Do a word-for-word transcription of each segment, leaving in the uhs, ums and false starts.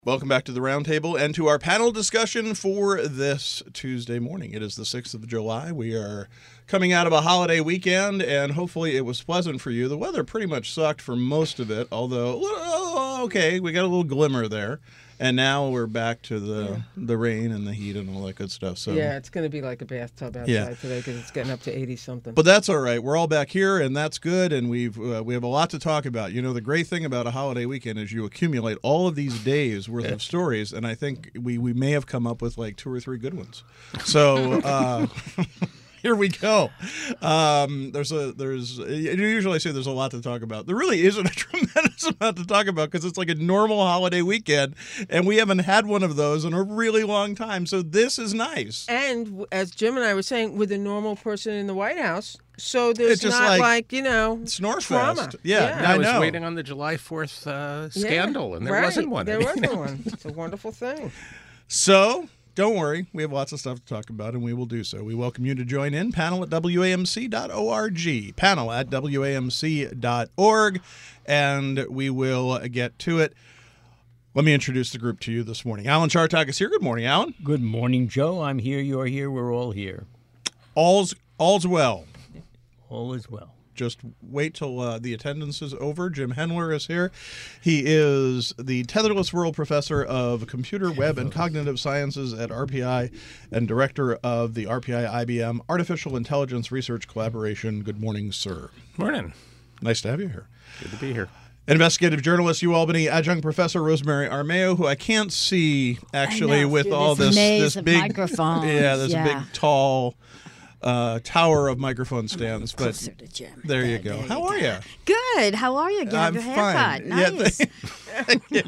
Welcome back to the Roundtable and to our panel discussion for this Tuesday morning. It is the sixth of July. We are coming out of a holiday weekend, and hopefully it was pleasant for you. The weather pretty much sucked for most of it, although, oh, okay, we got a little glimmer there. And now we're back to the yeah. the rain and the heat and all that good stuff. So yeah, it's going to be like a bathtub outside yeah. today because it's getting up to eighty something. But that's all right. We're all back here, and that's good. And we've uh, we have a lot to talk about. You know, the great thing about a holiday weekend is you accumulate all of these days worth yeah. of stories, and I think we we may have come up with like two or three good ones. So. Uh, Here we go. Um, there's a there's usually I say there's a lot to talk about. There really isn't a tremendous amount to talk about because it's like a normal holiday weekend, and we haven't had one of those in a really long time. So this is nice. And as Jim and I were saying, with a normal person in the White House, so there's it's just not like, like you know snore trauma. Fest. Yeah, yeah. I, I was know. waiting on the July fourth uh, scandal, yeah, and there right. wasn't one. There wasn't one. It's a wonderful thing. So. Don't worry, we have lots of stuff to talk about, and we will do so. We welcome you to join in, panel at W A M C dot org, panel at W A M C dot org, and we will get to it. Let me introduce the group to you this morning. Alan Chartock is here. Good morning, Alan. Good morning, Joe. I'm here, you're here, we're all here. All's, all's well. All is well. Just wait till uh, the attendance is over. Jim Hendler is here. He is the Tetherless World Professor of Computer, Web, and Cognitive Sciences at R P I and Director of the R P I I B M Artificial Intelligence Research Collaboration. Good morning, sir. Morning. Nice to have you here. Good to be here. Investigative journalist, UAlbany Adjunct Professor Rosemary Armeo, who I can't see actually know, with through all this this maze this of big microphones. Yeah, there's Yeah. a big tall uh, tower of microphone stands. But Closer to Jim. there you go. There How you are you? Good. How are you? Get I'm your haircut. fine. Nice. Yeah, thank you.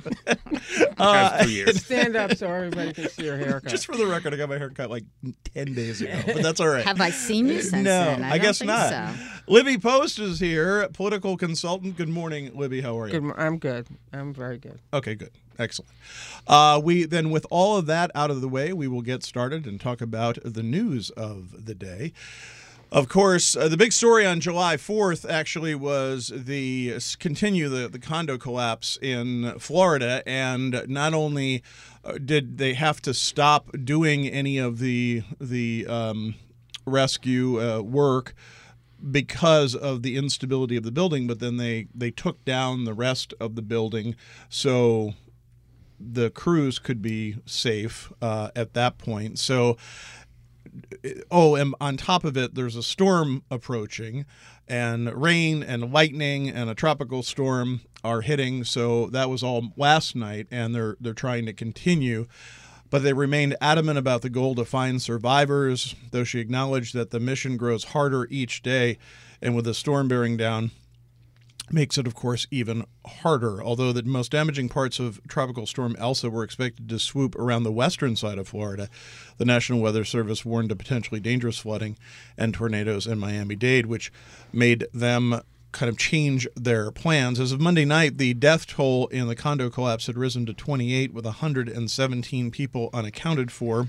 Uh, years. Stand up so everybody can see your haircut. Just for the record, I got my hair cut like ten days ago, but that's all right. Have I seen you since no, then? I, I don't guess think not. So. Libby Post is here, political consultant. Good morning, Libby. How are you? Good, I'm good. I'm very good. Okay, good. Excellent. Uh, we then, with all of that out of the way, we will get started and talk about the news of the day. Of course, uh, the big story on July fourth actually was the continue the, the condo collapse in Florida, and not only uh, did they have to stop doing any of the the um, rescue uh, work because of the instability of the building, but then they, they took down the rest of the building so the crews could be safe uh, at that point. So. Oh, and on top of it, there's a storm approaching, and rain and lightning and a tropical storm are hitting. So that was all last night, and they're they're trying to continue. But they remained adamant about the goal to find survivors, though she acknowledged that the mission grows harder each day, and with the storm bearing down, makes it, of course, even harder. Although the most damaging parts of Tropical Storm Elsa were expected to swoop around the western side of Florida, the National Weather Service warned of potentially dangerous flooding and tornadoes in Miami-Dade, which made them kind of change their plans. As of Monday night, the death toll in the condo collapse had risen to twenty-eight, with one hundred seventeen people unaccounted for.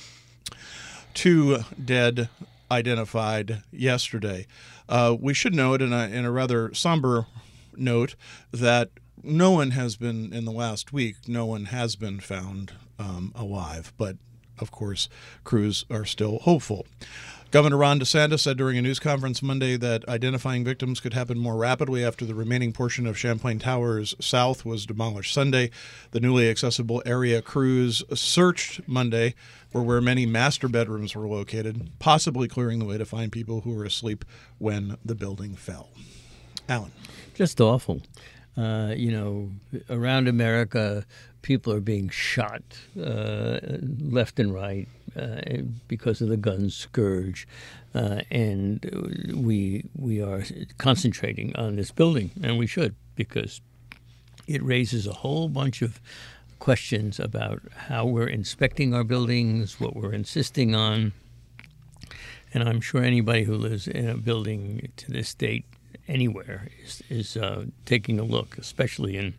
Two dead identified yesterday. Uh, we should note, in a, in a rather somber note, that no one has been, in the last week, no one has been found um, alive. But, of course, crews are still hopeful. Governor Ron DeSantis said during a news conference Monday that identifying victims could happen more rapidly after the remaining portion of Champlain Towers South was demolished Sunday. The newly accessible area crews searched Monday for where many master bedrooms were located, possibly clearing the way to find people who were asleep when the building fell. Alan. Just awful. Uh, you know, around America, people are being shot uh, left and right uh, because of the gun scourge, uh, and we we are concentrating on this building, and we should, because it raises a whole bunch of questions about how we're inspecting our buildings, what we're insisting on, and I'm sure anybody who lives in a building to this date anywhere is, is uh, taking a look, especially in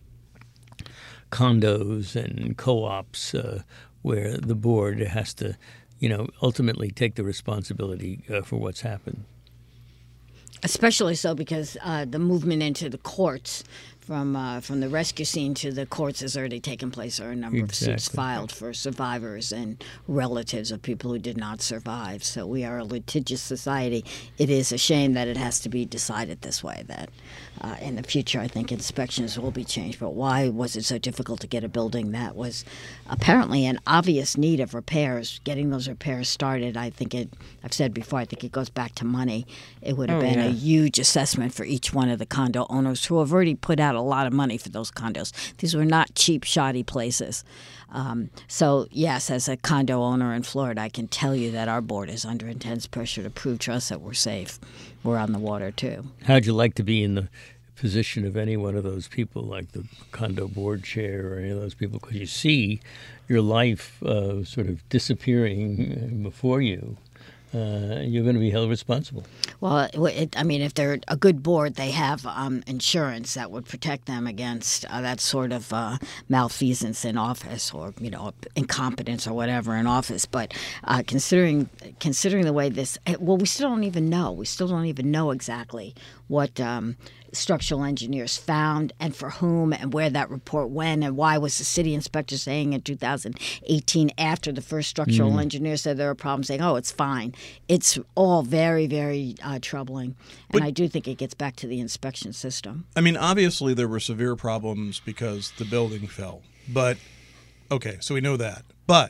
condos and co-ops uh, where the board has to, you know, ultimately take the responsibility uh, for what's happened. Especially so because uh, the movement into the courts from uh, from the rescue scene to the courts has already taken place. There are a number Exactly. of suits filed for survivors and relatives of people who did not survive. So we are a litigious society. It is a shame that it has to be decided this way, that uh, in the future I think inspections will be changed. But why was it so difficult to get a building that was apparently in obvious need of repairs? Getting those repairs started, I think it, I've said before, I think it goes back to money. It would have Oh, been yeah. a huge assessment for each one of the condo owners who have already put out a lot of money for those condos. These were not cheap, shoddy places. Um, so, yes, as a condo owner in Florida, I can tell you that our board is under intense pressure to prove to us that we're safe. We're on the water, too. How'd you like to be in the position of any one of those people, like the condo board chair or any of those people? Because you see your life uh, sort of disappearing before you. Uh, you're going to be held responsible. Well, it, I mean, if they're a good board, they have um, insurance that would protect them against uh, that sort of uh, malfeasance in office, or you know, incompetence or whatever in office. But uh, considering considering the way this, well, we still don't even know. We still don't even know exactly what um, structural engineers found and for whom and where that report went, and why was the city inspector saying in two thousand eighteen, after the first structural Mm. engineer said there were problems, saying, oh, it's fine. It's all very, very uh, troubling. And But- I do think it gets back to the inspection system. I mean, obviously there were severe problems because the building fell. But, okay, so we know that. But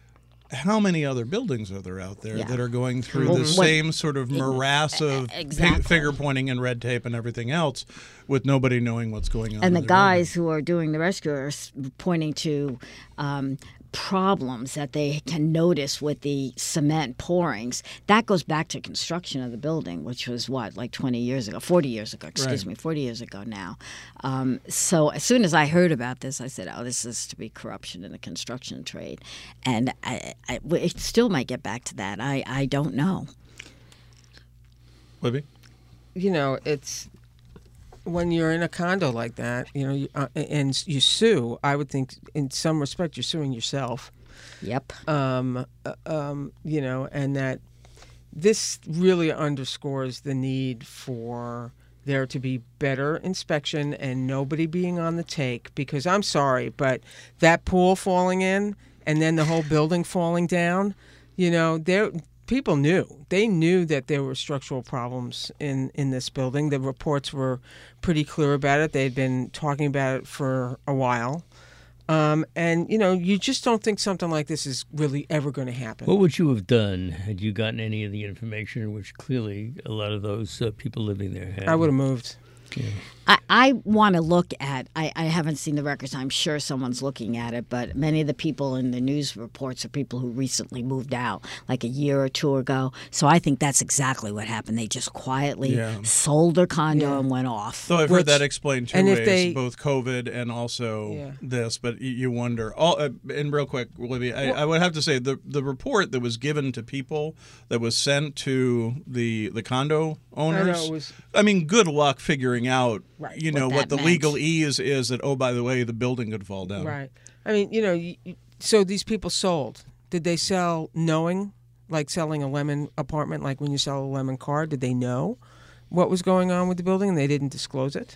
how many other buildings are there out there Yeah. that are going through Well, the what- same sort of morass of pi- Exactly. finger pointing and red tape and everything else with nobody knowing what's going on? And in the their guys who are doing the rescue are s- pointing to um, problems that they can notice with the cement pourings. That goes back to construction of the building, which was what, like twenty years ago, forty years ago, excuse Right. me, forty years ago now. Um, so as soon as I heard about this, I said, oh, this is to be corruption in the construction trade. And I, I, it still might get back to that. I, I don't know. Libby? You know, it's when you're in a condo like that, you know, you, uh, and you sue. I would think, in some respect, you're suing yourself. Yep. Um, uh, um, you know, and that this really underscores the need for there to be better inspection and nobody being on the take. Because I'm sorry, but that pool falling in and then the whole building falling down, you know, there. People knew. They knew that there were structural problems in, in this building. The reports were pretty clear about it. They had been talking about it for a while. Um, and, you know, you just don't think something like this is really ever going to happen. What would you have done had you gotten any of the information, which clearly a lot of those uh, people living there had? I would have moved. Yeah. I, I want to look at, I, I haven't seen the records. I'm sure someone's looking at it, but many of the people in the news reports are people who recently moved out, like a year or two ago. So I think that's exactly what happened. They just quietly Yeah. sold their condo Yeah. and went off. So I've Which- heard that explained two and if ways, they- both COVID and also Yeah. this. But y- you wonder. All uh, and real quick, Libby, I, I would have to say the the report that was given to people that was sent to the the condo owners. I know, it was- I mean, good luck figuring out, Right. you What know, what that the meant. legal ease is. That oh, by the way, the building could fall down. Right. I mean, you know, you, you- so these people sold. Did they sell knowing, like selling a lemon apartment, like when you sell a lemon car? Did they know what was going on with the building and they didn't disclose it?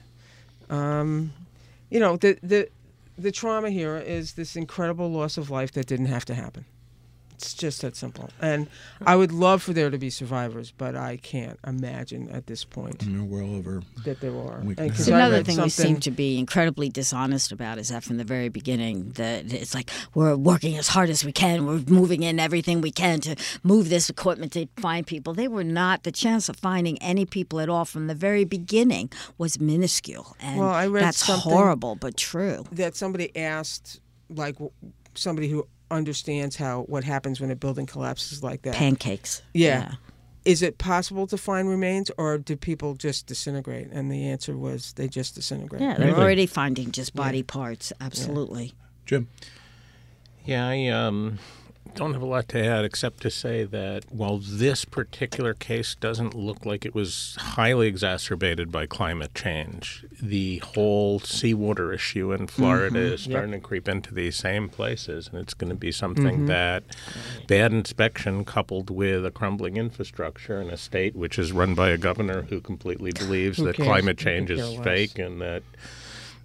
Um, you know, the the the trauma here is this incredible loss of life that didn't have to happen. It's just that simple. And I would love for there to be survivors, but I can't imagine at this point You know, well over. that there are. We can And have- 'cause It's I another read thing we something- seem to be incredibly dishonest about is that from the very beginning, that it's like we're working as hard as we can. We're moving in everything we can to move this equipment to find people. They were not. The chance of finding any people at all from the very beginning was minuscule. And Well, I read that's something- horrible, but true. that somebody asked, like w- somebody who understands how what happens when a building collapses like that. Pancakes. Yeah. Is it possible to find remains, or do people just disintegrate? And the answer was they just disintegrate. Yeah, they're Really? already finding just body parts. Absolutely. Jim. Yeah, I um, don't have a lot to add except to say that while this particular case doesn't look like it was highly exacerbated by climate change, the whole seawater issue in Florida is starting to creep into these same places, and it's going to be something that bad inspection coupled with a crumbling infrastructure in a state which is run by a governor who completely believes Who that cares? climate Who change could is care less? fake and that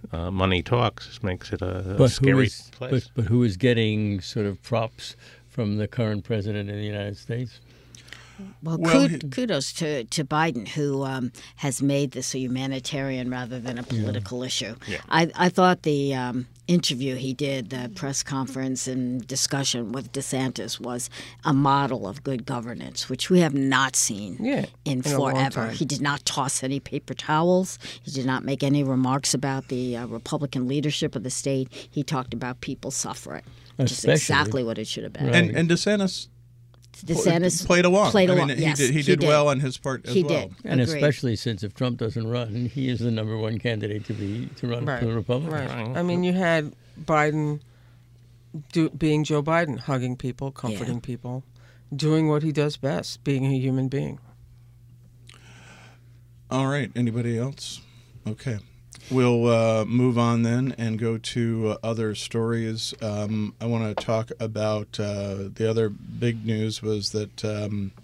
uh, money talks. It makes it a, a But who scary is place. but, but who is getting sort of props from the current president of the United States? Well, Well, kud- he- kudos to, to Biden, who um, has made this a humanitarian rather than a political issue. Yeah. I, I thought the um, interview he did, the press conference and discussion with DeSantis was a model of good governance, which we have not seen Yeah, in in a long forever. time. He did not toss any paper towels. He did not make any remarks about the uh, Republican leadership of the state. He talked about people suffering, which is Especially- exactly what it should have been. Right. And and DeSantis DeSantis played along. Played I along. mean, he yes, did, he did well on his part as He well. did. And Agreed. especially since if Trump doesn't run, he is the number one candidate to be to run Right. for the Republicans. Right. I mean, you had Biden do, being Joe Biden, hugging people, comforting people, doing what he does best, being a human being. All right. Anybody else? Okay. We'll uh, move on then and go to uh, other stories. Um, I want to talk about uh, the other big news was that um,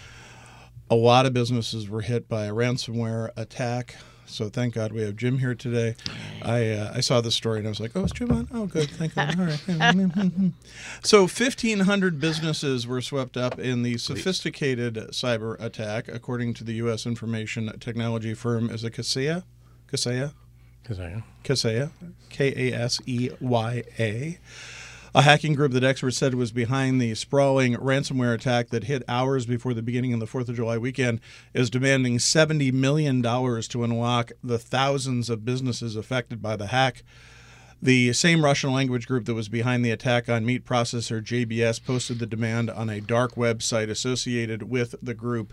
a lot of businesses were hit by a ransomware attack. So thank God we have Jim here today. I uh, I saw the story and I was like, oh, is Jim on? Oh, good. Thank God. All right. So fifteen hundred businesses were swept up in the sophisticated cyber attack, according to the U S information technology firm. Is it Kaseya? Kaseya? Kaseya. Kaseya, K A S E Y A. A hacking group that experts said was behind the sprawling ransomware attack that hit hours before the beginning of the fourth of July weekend is demanding seventy million dollars to unlock the thousands of businesses affected by the hack. The same Russian language group that was behind the attack on meat processor J B S posted the demand on a dark website associated with the group.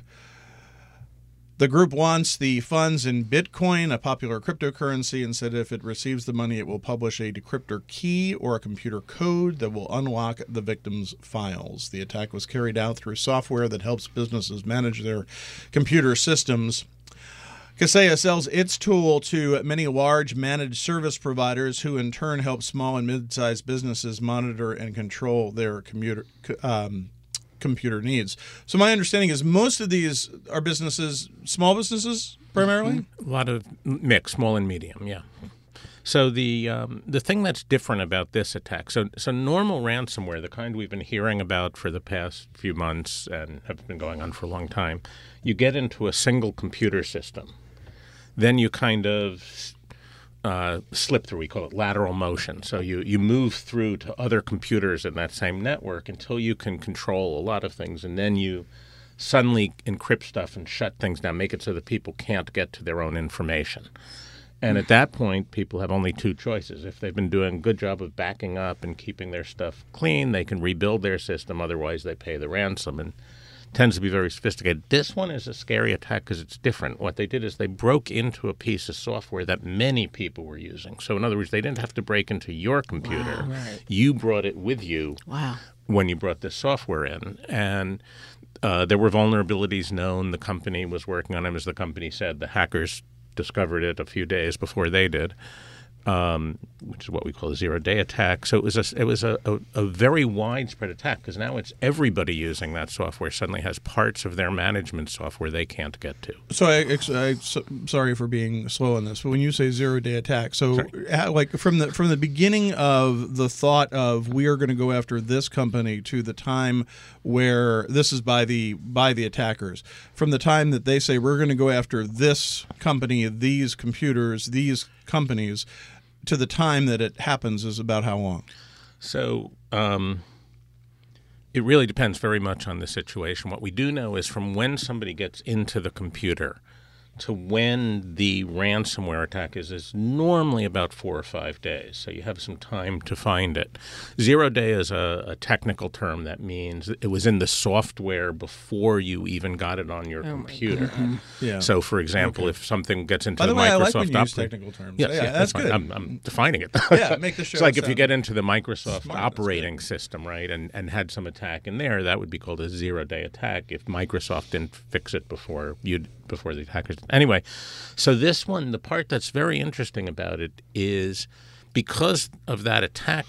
The group wants the funds in Bitcoin, a popular cryptocurrency, and said if it receives the money, it will publish a decryptor key or a computer code that will unlock the victim's files. The attack was carried out through software that helps businesses manage their computer systems. Kaseya sells its tool to many large managed service providers who in turn help small and mid-sized businesses monitor and control their commuter, um, computer needs. So my understanding is most of these are businesses, small businesses primarily? A lot of mix, small and medium, yeah. So the um, the thing that's different about this attack, so so normal ransomware, the kind we've been hearing about for the past few months and have been going on for a long time, you get into a single computer system. Then you kind of uh, slip through, we call it lateral motion. So you, you move through to other computers in that same network until you can control a lot of things, and then you suddenly encrypt stuff and shut things down, make it so that people can't get to their own information. And at that point, people have only two choices. If they've been doing a good job of backing up and keeping their stuff clean, they can rebuild their system. Otherwise, they pay the ransom, and tends to be very sophisticated. This one is a scary attack because it's different. What they did is they broke into a piece of software that many people were using. So in other words, they didn't have to break into your computer. Wow. Right. You brought it with you Wow. when you brought this software in. And uh, there were vulnerabilities known. The company was working on them. As the company said, the hackers discovered it a few days before they did. Um, which is what we call a zero-day attack. So it was a, it was a, a, a very widespread attack because now it's everybody using that software suddenly has parts of their management software they can't get to. So I, I so, sorry for being slow on this, but when you say zero-day attack, so uh, like from the from the beginning of the thought of we are going to go after this company to the time where this is by the by the attackers, from the time that they say we're going to go after this company, these computers, these companies, to the time that it happens is about how long? So um, it really depends very much on the situation. What we do know is from when somebody gets into the computer to when the ransomware attack is, is normally about four or five days. So you have some time to find it. Zero day is a, a technical term that means it was in the software before you even got it on your Oh my computer. God. Yeah. So, for example, if something gets into By the way, Microsoft I like when you use operating- technical terms. Yes, yeah, yeah, that's fine. good. I'm, I'm defining it. Yeah, make the show It's like if you sound get into the Microsoft smart, that's operating good. system, right, and, and had some attack in there, that would be called a zero-day attack if Microsoft didn't fix it before you before the attackers. Anyway, so this one, the part that's very interesting about it is because of that attack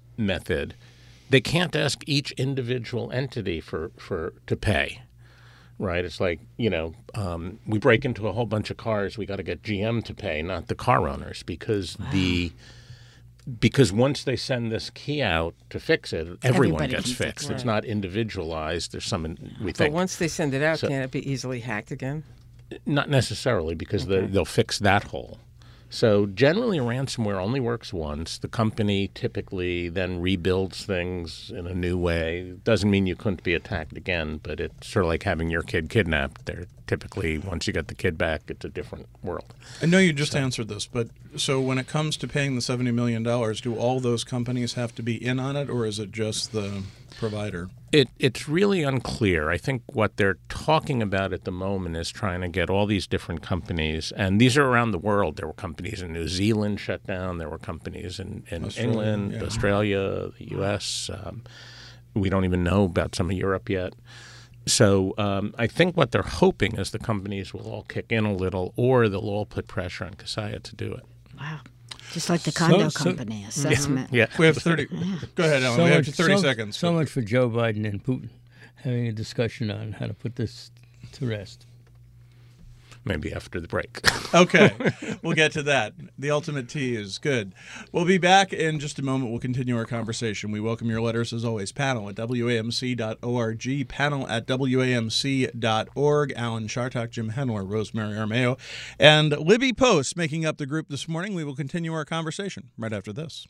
method, they can't ask each individual entity for, for to pay. right? It's like, you know, um, we break into a whole bunch of cars. We got to get G M to pay, not the car owners, because wow. the because once they send this key out to fix it, everyone Everybody gets can fixed. fix it. It's not individualized. There's some, we But think. once they send it out, So- can it be easily hacked again? Not necessarily, because Okay. they, they'll fix that hole. So generally, ransomware only works once. The company typically then rebuilds things in a new way. Doesn't mean you couldn't be attacked again, but it's sort of like having your kid kidnapped. They're typically, once you get the kid back, it's a different world. I know you just answered this, but so when it comes to paying the seventy million dollars, do all those companies have to be in on it, or is it just the provider? It, it's really unclear. I think what they're talking about at the moment is trying to get all these different companies, and these are around the world. There were companies in New Zealand shut down. There were companies in, in Australia, England, yeah. Australia, the U S. Um, we don't even know about some of Europe yet. So um, I think what they're hoping is the companies will all kick in a little, or they'll all put pressure on Kaseya to do it. Wow. Just like the condo so- company assessment. Yeah. We have thirty. Go ahead, Alan. So we have much, thirty so, seconds. So much for Joe Biden and Putin having a discussion on how to put this to rest. Maybe after the break. Okay, we'll get to that. The ultimate T is good. We'll be back in just a moment. We'll continue our conversation. We welcome your letters as always. Panel at W A M C dot org, panel at W A M C dot org. Alan Chartock, Jim Henler, Rosemary Armeo, and Libby Post making up the group this morning. We will continue our conversation right after this.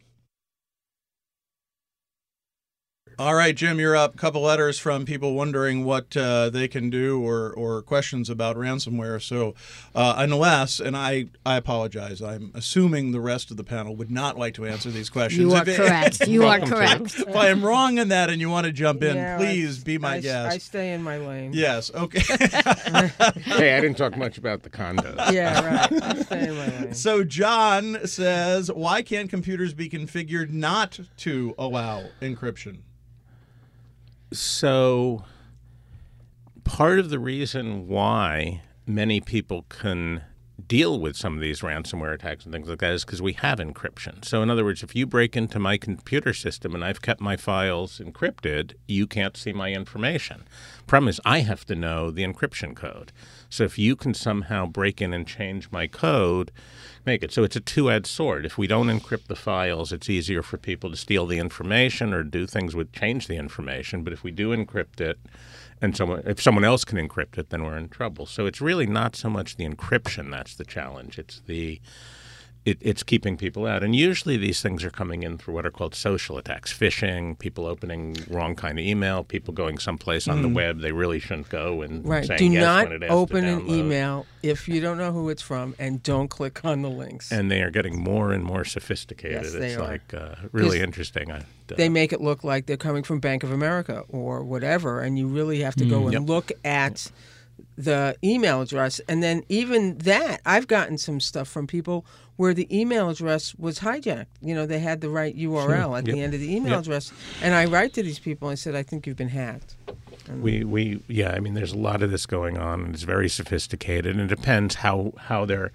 All right, Jim, you're up. A couple letters from people wondering what uh, they can do or, or questions about ransomware. So uh, unless, and I, I apologize, I'm assuming the rest of the panel would not like to answer these questions. You are If it- correct. You are Welcome to correct. If I am wrong in that and you want to jump in, Yeah, please I- be my I, guest. I stay in my lane. Yes, okay. Hey, I didn't talk much about the condos. Yeah, right. I stay in my lane. So John says, why can't computers be configured not to allow encryption? So part of the reason why many people can deal with some of these ransomware attacks and things like that is because we have encryption. So in other words, if you break into my computer system and I've kept my files encrypted, you can't see my information. Problem is I have to know the encryption code. So if you can somehow break in and change my code, make it. So it's a two-edged sword. If we don't encrypt the files, it's easier for people to steal the information or do things with change the information. But if we do encrypt it, and someone, if someone else can encrypt it, then we're in trouble. So it's really not so much the encryption that's the challenge. It's the it, it's keeping people out. And usually these things are coming in through what are called social attacks, phishing, people opening wrong kind of email, people going someplace on the web they really shouldn't go and Right. saying Do yes not when it asks to open an download. email if you don't know who it's from, and don't click on the links. And they are getting more and more sophisticated. Yes, they it's are. like uh, really 'Cause interesting. I, uh, They make it look like they're coming from Bank of America or whatever, and you really have to go and Yep. look at the email address. And then even that, I've gotten some stuff from people where the email address was hijacked. You know, they had the right U R L at Yep. the end of the email Yep. address. And I write to these people and I said, I think you've been hacked. We, we yeah, I mean, there's a lot of this going on, and it's very sophisticated, and it depends how, how they're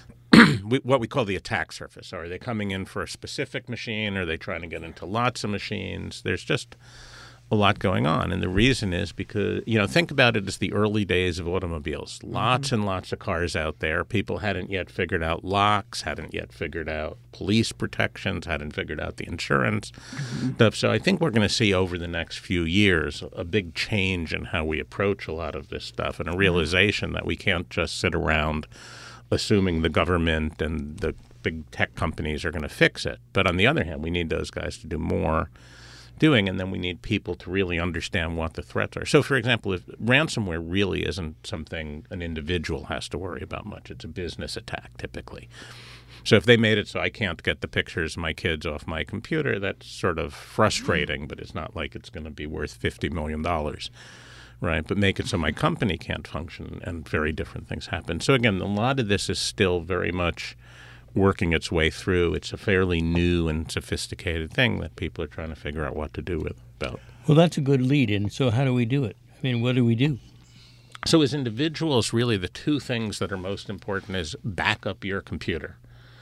we, what we call the attack surface. Are they coming in for a specific machine? Are they trying to get into lots of machines? There's just a lot going on, and the reason is because, you know, think about it as the early days of automobiles. Lots mm-hmm. and lots of cars out there. People hadn't yet figured out locks, hadn't yet figured out police protections, hadn't figured out the insurance mm-hmm. stuff. So I think we're going to see over the next few years a big change in how we approach a lot of this stuff, and a realization that we can't just sit around assuming the government and the big tech companies are going to fix it. But on the other hand, we need those guys to do more doing, and then we need people to really understand what the threats are. So, for example, if ransomware really isn't something an individual has to worry about much, it's a business attack typically. So if they made it so I can't get the pictures of my kids off my computer, that's sort of frustrating, but it's not like it's going to be worth fifty million dollars. Right, but make it so my company can't function, and very different things happen. So again, a lot of this is still very much working its way through. It's a fairly new and sophisticated thing that people are trying to figure out what to do with about. Well, that's a good lead-in. So how do we do it? I mean, what do we do? So as individuals, really the two things that are most important is back up your computer.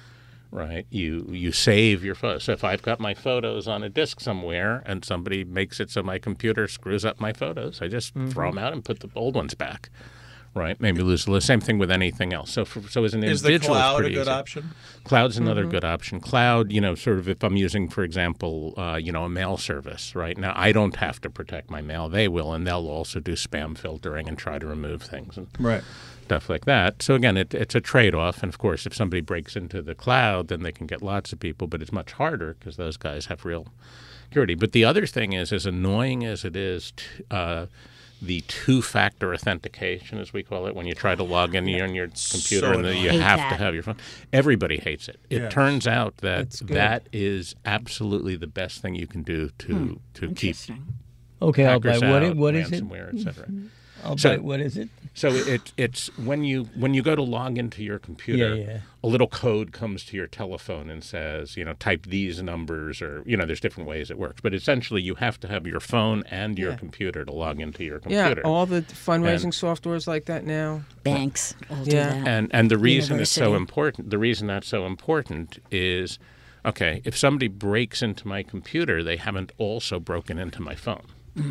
right? You you save your photos. So if I've got my photos on a disk somewhere and somebody makes it so my computer screws up my photos, I just mm-hmm. throw them out and put the old ones back, right? Maybe lose the same thing with anything else. So for, so as an is individual, the cloud it's a good easy. option? Cloud's another Mm-hmm. good option. Cloud, you know, sort of if I'm using, for example, uh, you know, a mail service, right? Now, I don't have to protect my mail. They will, and they'll also do spam filtering and try to remove things. And Right. stuff like that. So again, it, it's a trade-off. And of course, if somebody breaks into the cloud, then they can get lots of people, but it's much harder because those guys have real security. But the other thing is, as annoying as it is, t- uh, the two-factor authentication, as we call it, when you try to log in on your computer So and then you Hate have that. to have your phone. Everybody hates it. It Yeah. turns out that That's good. that is absolutely the best thing you can do to to keep Interesting. Okay, I'll buy. hackers What, out, i- what is it? ransomware, et cetera. I'll So- buy. What is it? So it it's when you when you go to log into your computer, Yeah, yeah. a little code comes to your telephone and says, you know, type these numbers, or you know, there's different ways it works. But essentially, you have to have your phone and your Yeah. computer to log into your Yeah, computer. all the fundraising And- softwares like that now. Banks all do Yeah. that. And and the reason it's so University. important, the reason that's so important is, okay, if somebody breaks into my computer, they haven't also broken into my phone.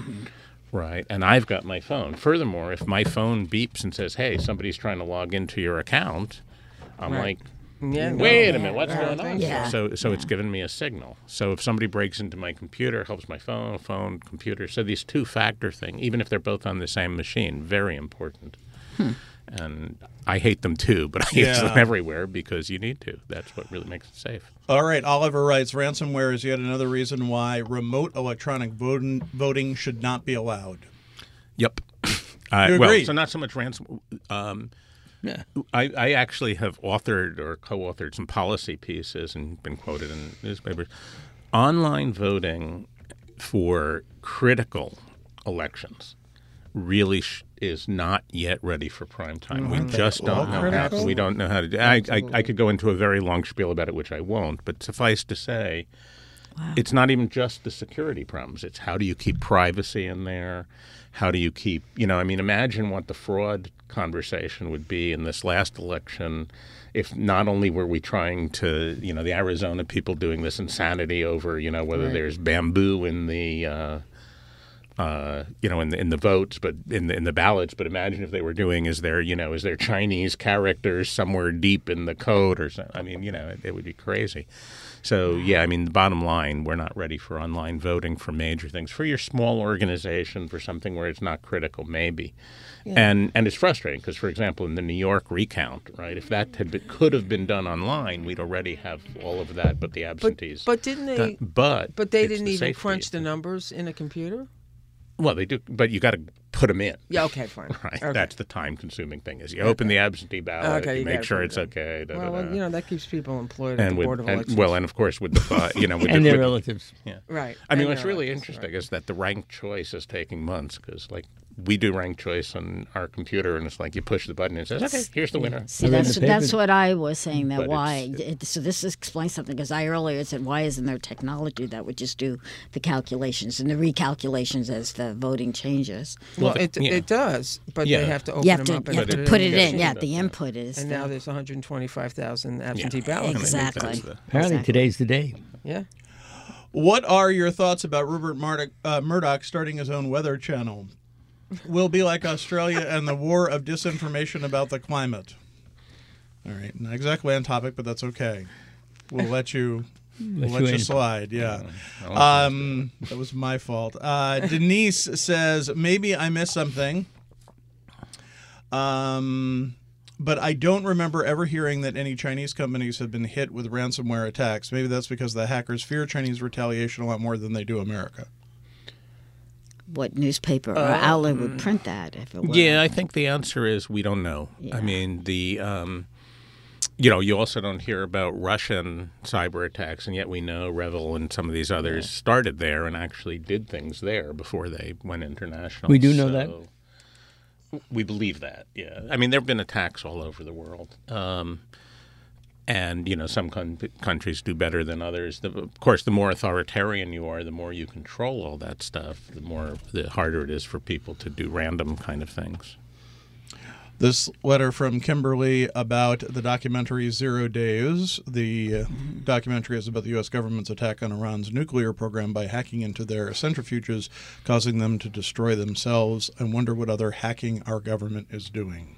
Right, and I've got my phone. Furthermore, if my phone beeps and says, "Hey, somebody's trying to log into your account," I'm Right. like, Yeah, no. "Wait a minute, what's Yeah, going on?" Yeah. So, so it's given me a signal. So if somebody breaks into my computer, helps my phone, phone, computer. So these two-factor thing, even if they're both on the same machine, very important. And I hate them too, but I use Yeah. them everywhere because you need to. That's what really makes it safe. All right, Oliver writes, ransomware is yet another reason why remote electronic voting, voting should not be allowed. Yep. Uh, You well, agree? so not so much ransom. Um, Yeah. I, I actually have authored or co-authored some policy pieces and been quoted in newspapers. Online voting for critical elections really sh- is not yet ready for prime time. We just don't know how. Critical? We don't know how to do. I, I I could go into a very long spiel about it, which I won't. But suffice to say, it's not even just the security problems. It's how do you keep privacy in there? How do you keep, you know, I mean, imagine what the fraud conversation would be in this last election if not only were we trying to, you know, the Arizona people doing this insanity over, you know, whether Right. there's bamboo in the, uh, uh, you know, in the in the votes, but in the in the ballots. But imagine if they were doing, is there, you know, is there Chinese characters somewhere deep in the code or something? I mean, you know, it, it would be crazy. So yeah, I mean, the bottom line, we're not ready for online voting for major things. For your small organization, for something where it's not critical, maybe. And and it's frustrating because, for example, in the New York recount, right, if that had been, could have been done online, we'd already have all of that, but the But, absentees. but didn't they? done. But But they it's didn't the even safety. crunch the numbers in a computer. Well, they do, but you got to put them in. Yeah. Okay. Fine. Right, Okay. that's the time-consuming thing. Is you open the absentee ballot, Okay, you, you make gotta sure put it it's in. okay. Da, well, da, da. you know that keeps people employed at and the with board of and, elections. well, and of course with the uh, you know with And the, their with- relatives. Yeah. right. I mean, And what's their really elections, interesting right. is that the ranked choice is taking months because, like, we do ranked choice on our computer, and it's like you push the button and it says, "Okay, here's the winner." See, I read that's the that's paper. what I was saying. That But why. it's- It, so this explains something because I earlier said why isn't there technology that would just do the calculations and the recalculations as the voting changes? Well, Well, it yeah. it does, but Yeah. they have to open You have them to up you and have put to it put in it the in. machine. Yeah, the input is. And the, now there's one hundred twenty-five thousand absentee Yeah. ballots. I think Exactly. that's the- Apparently, Exactly. today's the day. Yeah. What are your thoughts about Rupert Murdoch, uh, Murdoch starting his own weather channel? Will be like Australia and the war of disinformation about the climate. All right, not exactly on topic, but that's okay. We'll let you we'll Let let you you in. slide. Yeah. I don't Um, that was my fault. Uh, Denise says maybe I missed something. Um. But I don't remember ever hearing that any Chinese companies have been hit with ransomware attacks. Maybe that's because the hackers fear Chinese retaliation a lot more than they do America. what newspaper or outlet would print that if it were? Yeah, I think the answer is we don't know. Yeah. I mean, the um, you know, you also don't hear about Russian cyber attacks, and yet we know Revel and some of these others started there and actually did things there before they went international. We do know that? So we believe that. Yeah, I mean, there have been attacks all over the world. Um, And, you know, some con- countries do better than others. The, of course, the more authoritarian you are, the more you control all that stuff, the more, the harder it is for people to do random kind of things. This letter from Kimberly about the documentary Zero Days. The uh, mm-hmm. documentary is about the U S government's attack on Iran's nuclear program by hacking into their centrifuges, causing them to destroy themselves. I wonder what other hacking our government is doing.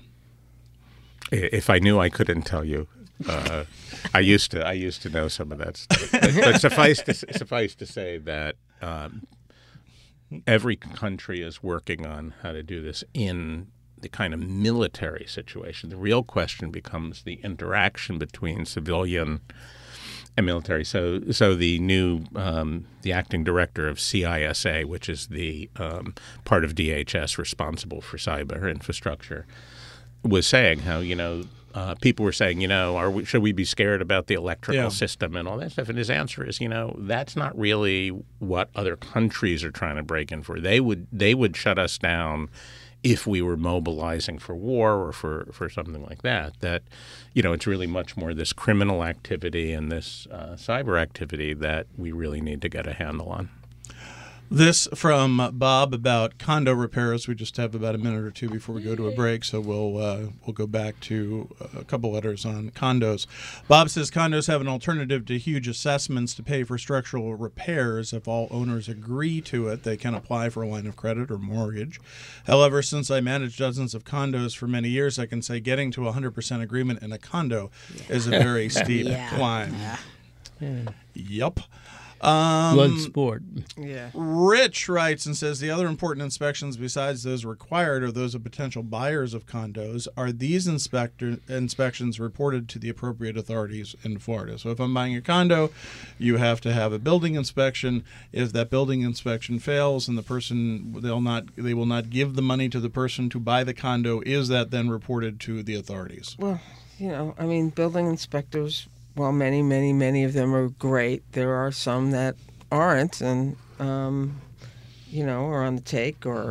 If I knew, I couldn't tell you. Uh, I used to. I used to know some of that stuff. But, but suffice to suffice to say that um, every country is working on how to do this in the kind of military situation. The real question becomes the interaction between civilian and military. So, so the new um, the acting director of C I S A, which is the um, part of D H S responsible for cyber infrastructure, was saying how you know. Uh, people were saying, you know, are we, should we be scared about the electrical yeah. system and all that stuff? And his answer is, you know, that's not really what other countries are trying to break in for. They would they would shut us down if we were mobilizing for war or for, for something like that. That, you know, it's really much more this criminal activity and this uh, cyber activity that we really need to get a handle on. This from Bob about condo repairs. We just have about a minute or two before we go to a break, so we'll uh, we'll go back to a couple letters on condos. Bob says condos have an alternative to huge assessments to pay for structural repairs. If all owners agree to it, they can apply for a line of credit or mortgage. However, since I managed dozens of condos for many years, I can say getting to one hundred percent agreement in a condo yeah. is a very steep yeah. climb. Yeah. Yeah. Yep. Um, Blood sport. Yeah. Rich writes and says the other important inspections besides those required are those of potential buyers of condos. Are these inspector inspections reported to the appropriate authorities in Florida? So if I'm buying a condo, you have to have a building inspection. If that building inspection fails and the person they'll not they will not give the money to the person to buy the condo, is that then reported to the authorities? Well, you know, I mean, building inspectors. Well, many, many, many of them are great. There are some that aren't, and um, you know, are on the take, or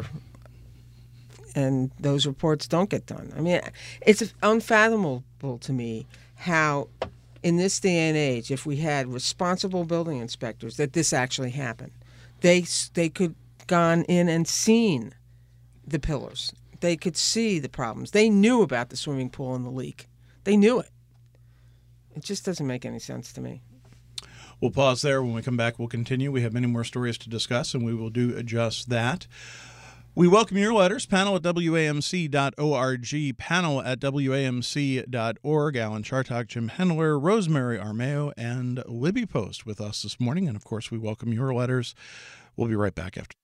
and those reports don't get done. I mean, it's unfathomable to me how, in this day and age, if we had responsible building inspectors, that this actually happened. They they could gone in and seen the pillars. They could see the problems. They knew about the swimming pool and the leak. They knew it. It just doesn't make any sense to me. We'll pause there. When we come back, we'll continue. We have many more stories to discuss, and we will do just that. We welcome your letters. Panel at W A M C dot org, panel at W A M C dot org. Alan Chartock, Jim Hendler, Rosemary Armeo, and Libby Post with us this morning. And, of course, we welcome your letters. We'll be right back after.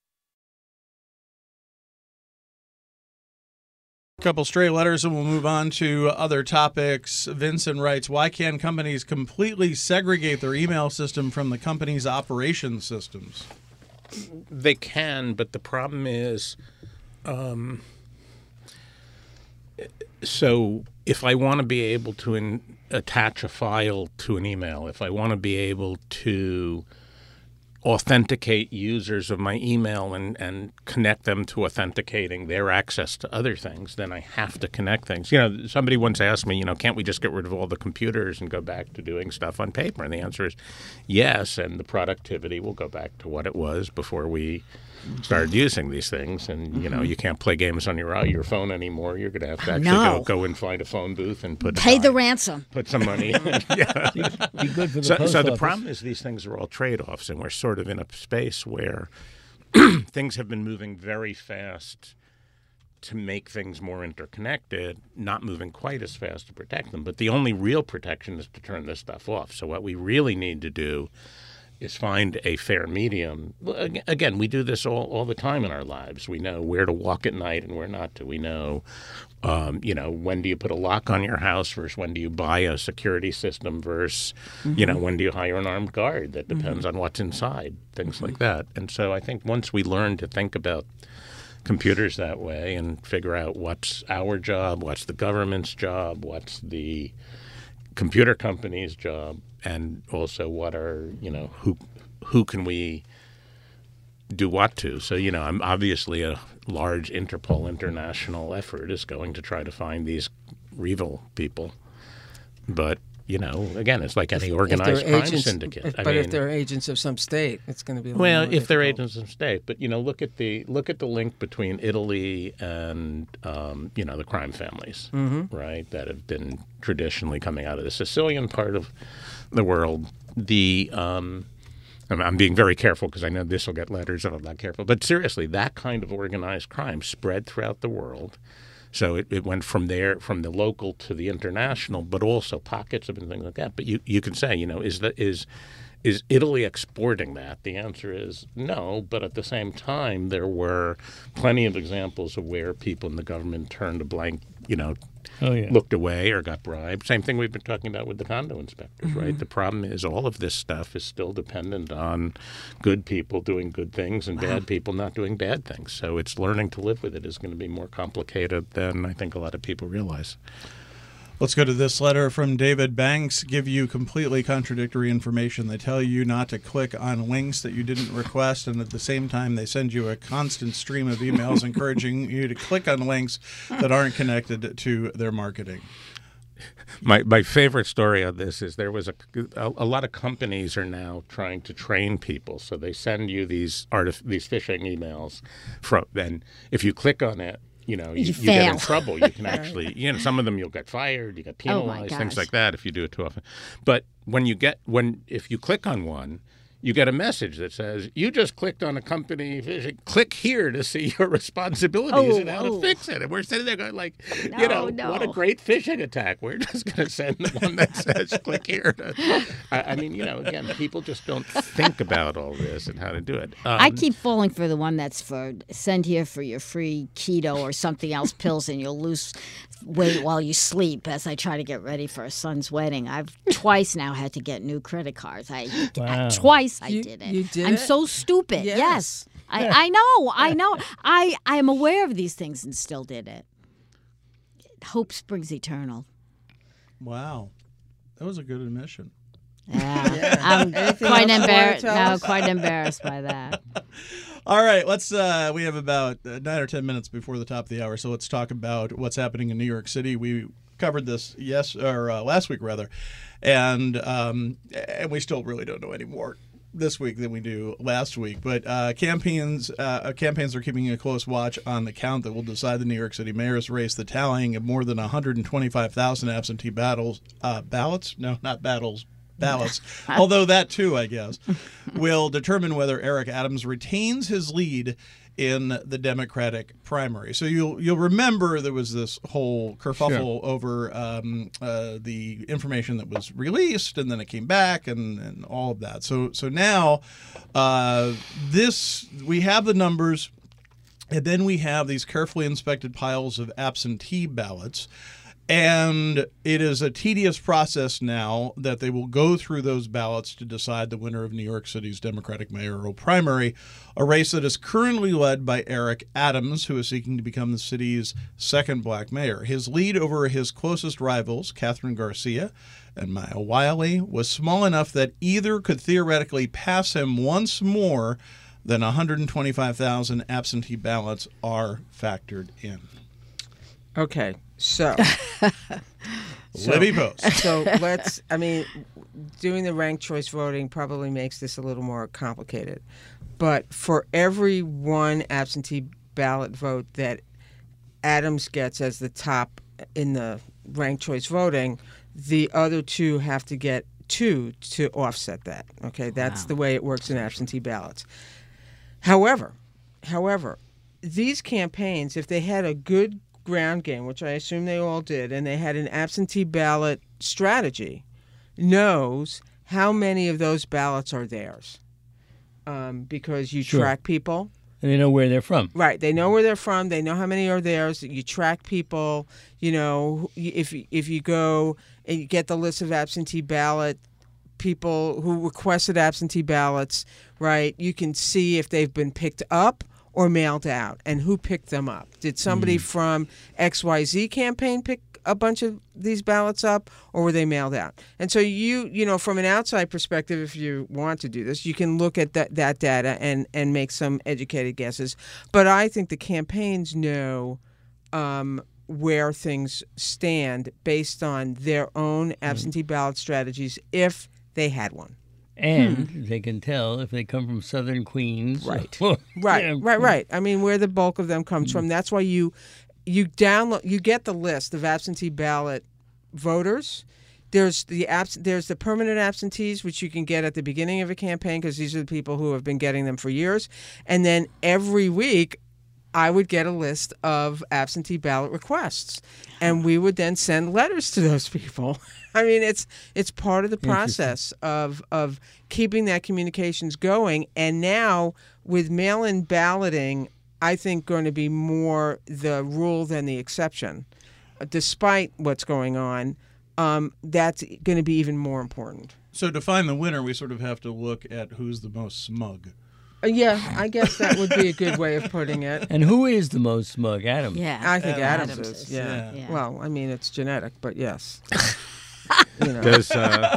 Couple stray letters and we'll move on to other topics. Vincent writes, why can companies completely segregate their email system from the company's operations systems? They can, but the problem is, um, so if I want to be able to in, attach a file to an email, if I want to be able to authenticate users of my email and, and connect them to authenticating their access to other things, then I have to connect things. You know, somebody once asked me, you know, can't we just get rid of all the computers and go back to doing stuff on paper? And the answer is yes, and the productivity will go back to what it was before we started using these things. And, you know, you can't play games on your your phone anymore. You're going to have to actually No. go, go and find a phone booth and put Pay uh, the ransom. put some money in. Yeah. Be good for the So, post so the office. problem is these things are all trade-offs, and we're sort of in a space where things have been moving very fast to make things more interconnected, not moving quite as fast to protect them. But the only real protection is to turn this stuff off. So what we really need to do is find a fair medium. Well, ag- Again, we do this all, all the time in our lives. We know where to walk at night and where not to. We know, um, you know, when do you put a lock on your house versus when do you buy a security system versus, mm-hmm. you know, when do you hire an armed guard? That depends mm-hmm. on what's inside, things mm-hmm. like that. And so I think once we learn to think about computers that way and figure out what's our job, what's the government's job, what's the computer company's job, and also what are, you know, who who can we do what to. So, you know, I'm obviously a large Interpol international effort is going to try to find these REvil people. But you know, again, it's like any If organized they're crime agents- syndicate. if- I but mean, if they're agents of some state, it's going to be a little well, more if they're difficult. agents of state, but you know, look at the look at the link between Italy and um, you know the crime families, Mm-hmm. right? That have been traditionally coming out of the Sicilian part of the world. The um, I'm, I'm being very careful because I know this will get letters if I'm not careful. But seriously, that kind of organized crime spread throughout the world. So it, it went from there, from the local to the international, but also pockets of and things like that. But you, you can say, you know, is that is is Italy exporting that? The answer is no. But at the same time, there were plenty of examples of where people in the government turned a blank, you know, Oh, yeah. looked away or got bribed. Same thing we've been talking about with the condo inspectors, Mm-hmm. right? The problem is all of this stuff is still dependent on good people doing good things and bad people not doing bad things. So it's learning to live with it is going to be more complicated than I think a lot of people realize. Let's go to this letter from David. Banks give you completely contradictory information. They tell you not to click on links that you didn't request, and at the same time, they send you a constant stream of emails encouraging you to click on links that aren't connected to their marketing. My my favorite story on this is there was a, a, a lot of companies are now trying to train people. So they send you these artif- these phishing emails from, and if you click on it, you know, you, You you get in fail. trouble. You can actually, you know, some of them you'll get fired, you get Oh, my penalized, things gosh. like that if you do it too often. But when you get, when, if you click on one, you get a message that says, you just clicked on a company phishing. Click here to see your responsibilities Oh, and how oh. to fix it. And we're sitting there going like, you No, know, what a no. great phishing attack. We're just going to send the one that says, click here. To, I, I mean, you know, again, people just don't think about all this and how to do it. Um, I keep falling for the one that's for send here for your free keto or something else pills and you'll lose weight while you sleep as I try to get ready for a son's wedding. I've twice now had to get new credit cards. I, Wow. I twice I You- did it. you did I'm it? so stupid. Yes. Yes. I, I know. I know. I, I am aware of these things and still did it. Hope springs eternal. Wow. That was a good admission. Yeah. Yeah. I'm Anything quite else you wanna embarrassed. tell No, us? quite embarrassed by that. All right, let's. Uh, we have about uh, nine or ten minutes before the top of the hour, so let's talk about what's happening in New York City. We covered this yes or uh, last week rather, and um, and we still really don't know any more this week than we do last week. But uh, campaigns uh, campaigns are keeping a close watch on the count that will decide the New York City mayor's race. The tallying of more than one hundred twenty-five thousand absentee battles uh, ballots. No, not battles. Ballots, although that too, I guess, will determine whether Eric Adams retains his lead in the Democratic primary. So you'll you'll remember there was this whole kerfuffle over um, uh, the information that was released, and then it came back, and, and all of that. So so now uh, this we have the numbers, and then we have these carefully inspected piles of absentee ballots. And it is a tedious process now that they will go through those ballots to decide the winner of New York City's Democratic mayoral primary, a race that is currently led by Eric Adams, who is seeking to become the city's second black mayor. His lead over his closest rivals, Catherine Garcia and Maya Wiley, was small enough that either could theoretically pass him once more than one hundred twenty-five thousand absentee ballots are factored in. Okay, so So- Libby Post. so let's. I mean, doing the ranked choice voting probably makes this a little more complicated. But for every one absentee ballot vote that Adams gets as the top in the ranked choice voting, the other two have to get two to offset that. Okay, that's Wow. the way it works in absentee ballots. However, however, these campaigns, if they had a good ground game, which I assume they all did, and they had an absentee ballot strategy, knows how many of those ballots are theirs. Um, because you Sure. track people. And they know where they're from. Right. They know where they're from. They know how many are theirs. You track people. You know, if if you go and you get the list of absentee ballot people who requested absentee ballots, right, you can see if they've been picked up or mailed out and who picked them up. Did somebody from X Y Z campaign pick a bunch of these ballots up, or were they mailed out? And so you, you know, from an outside perspective, if you want to do this, you can look at that, that data and, and make some educated guesses. But I think the campaigns know um, where things stand based on their own absentee ballot strategies if they had one. And hmm. they can tell if they come from Southern Queens. Right. Or, right, you know, right, right. I mean, where the bulk of them comes mm. from. That's why you you download, you get the list of absentee ballot voters. There's the abs- there's the permanent absentees, which you can get at the beginning of a campaign because these are the people who have been getting them for years. And then every week, I would get a list of absentee ballot requests, and we would then send letters to those people. I mean, it's it's part of the process of of keeping that communications going. And now with mail-in balloting, I think going to be more the rule than the exception, despite what's going on. Um, that's going to be even more important. So to find the winner, we sort of have to look at who's the most smug. Uh, yeah, I guess that would be a good way of putting it. And who is the most smug? Adams. Yeah, I think Adams, Adams, Adams is. is. Yeah. Yeah. Yeah. Well, I mean, it's genetic, but yes. You know. Does uh,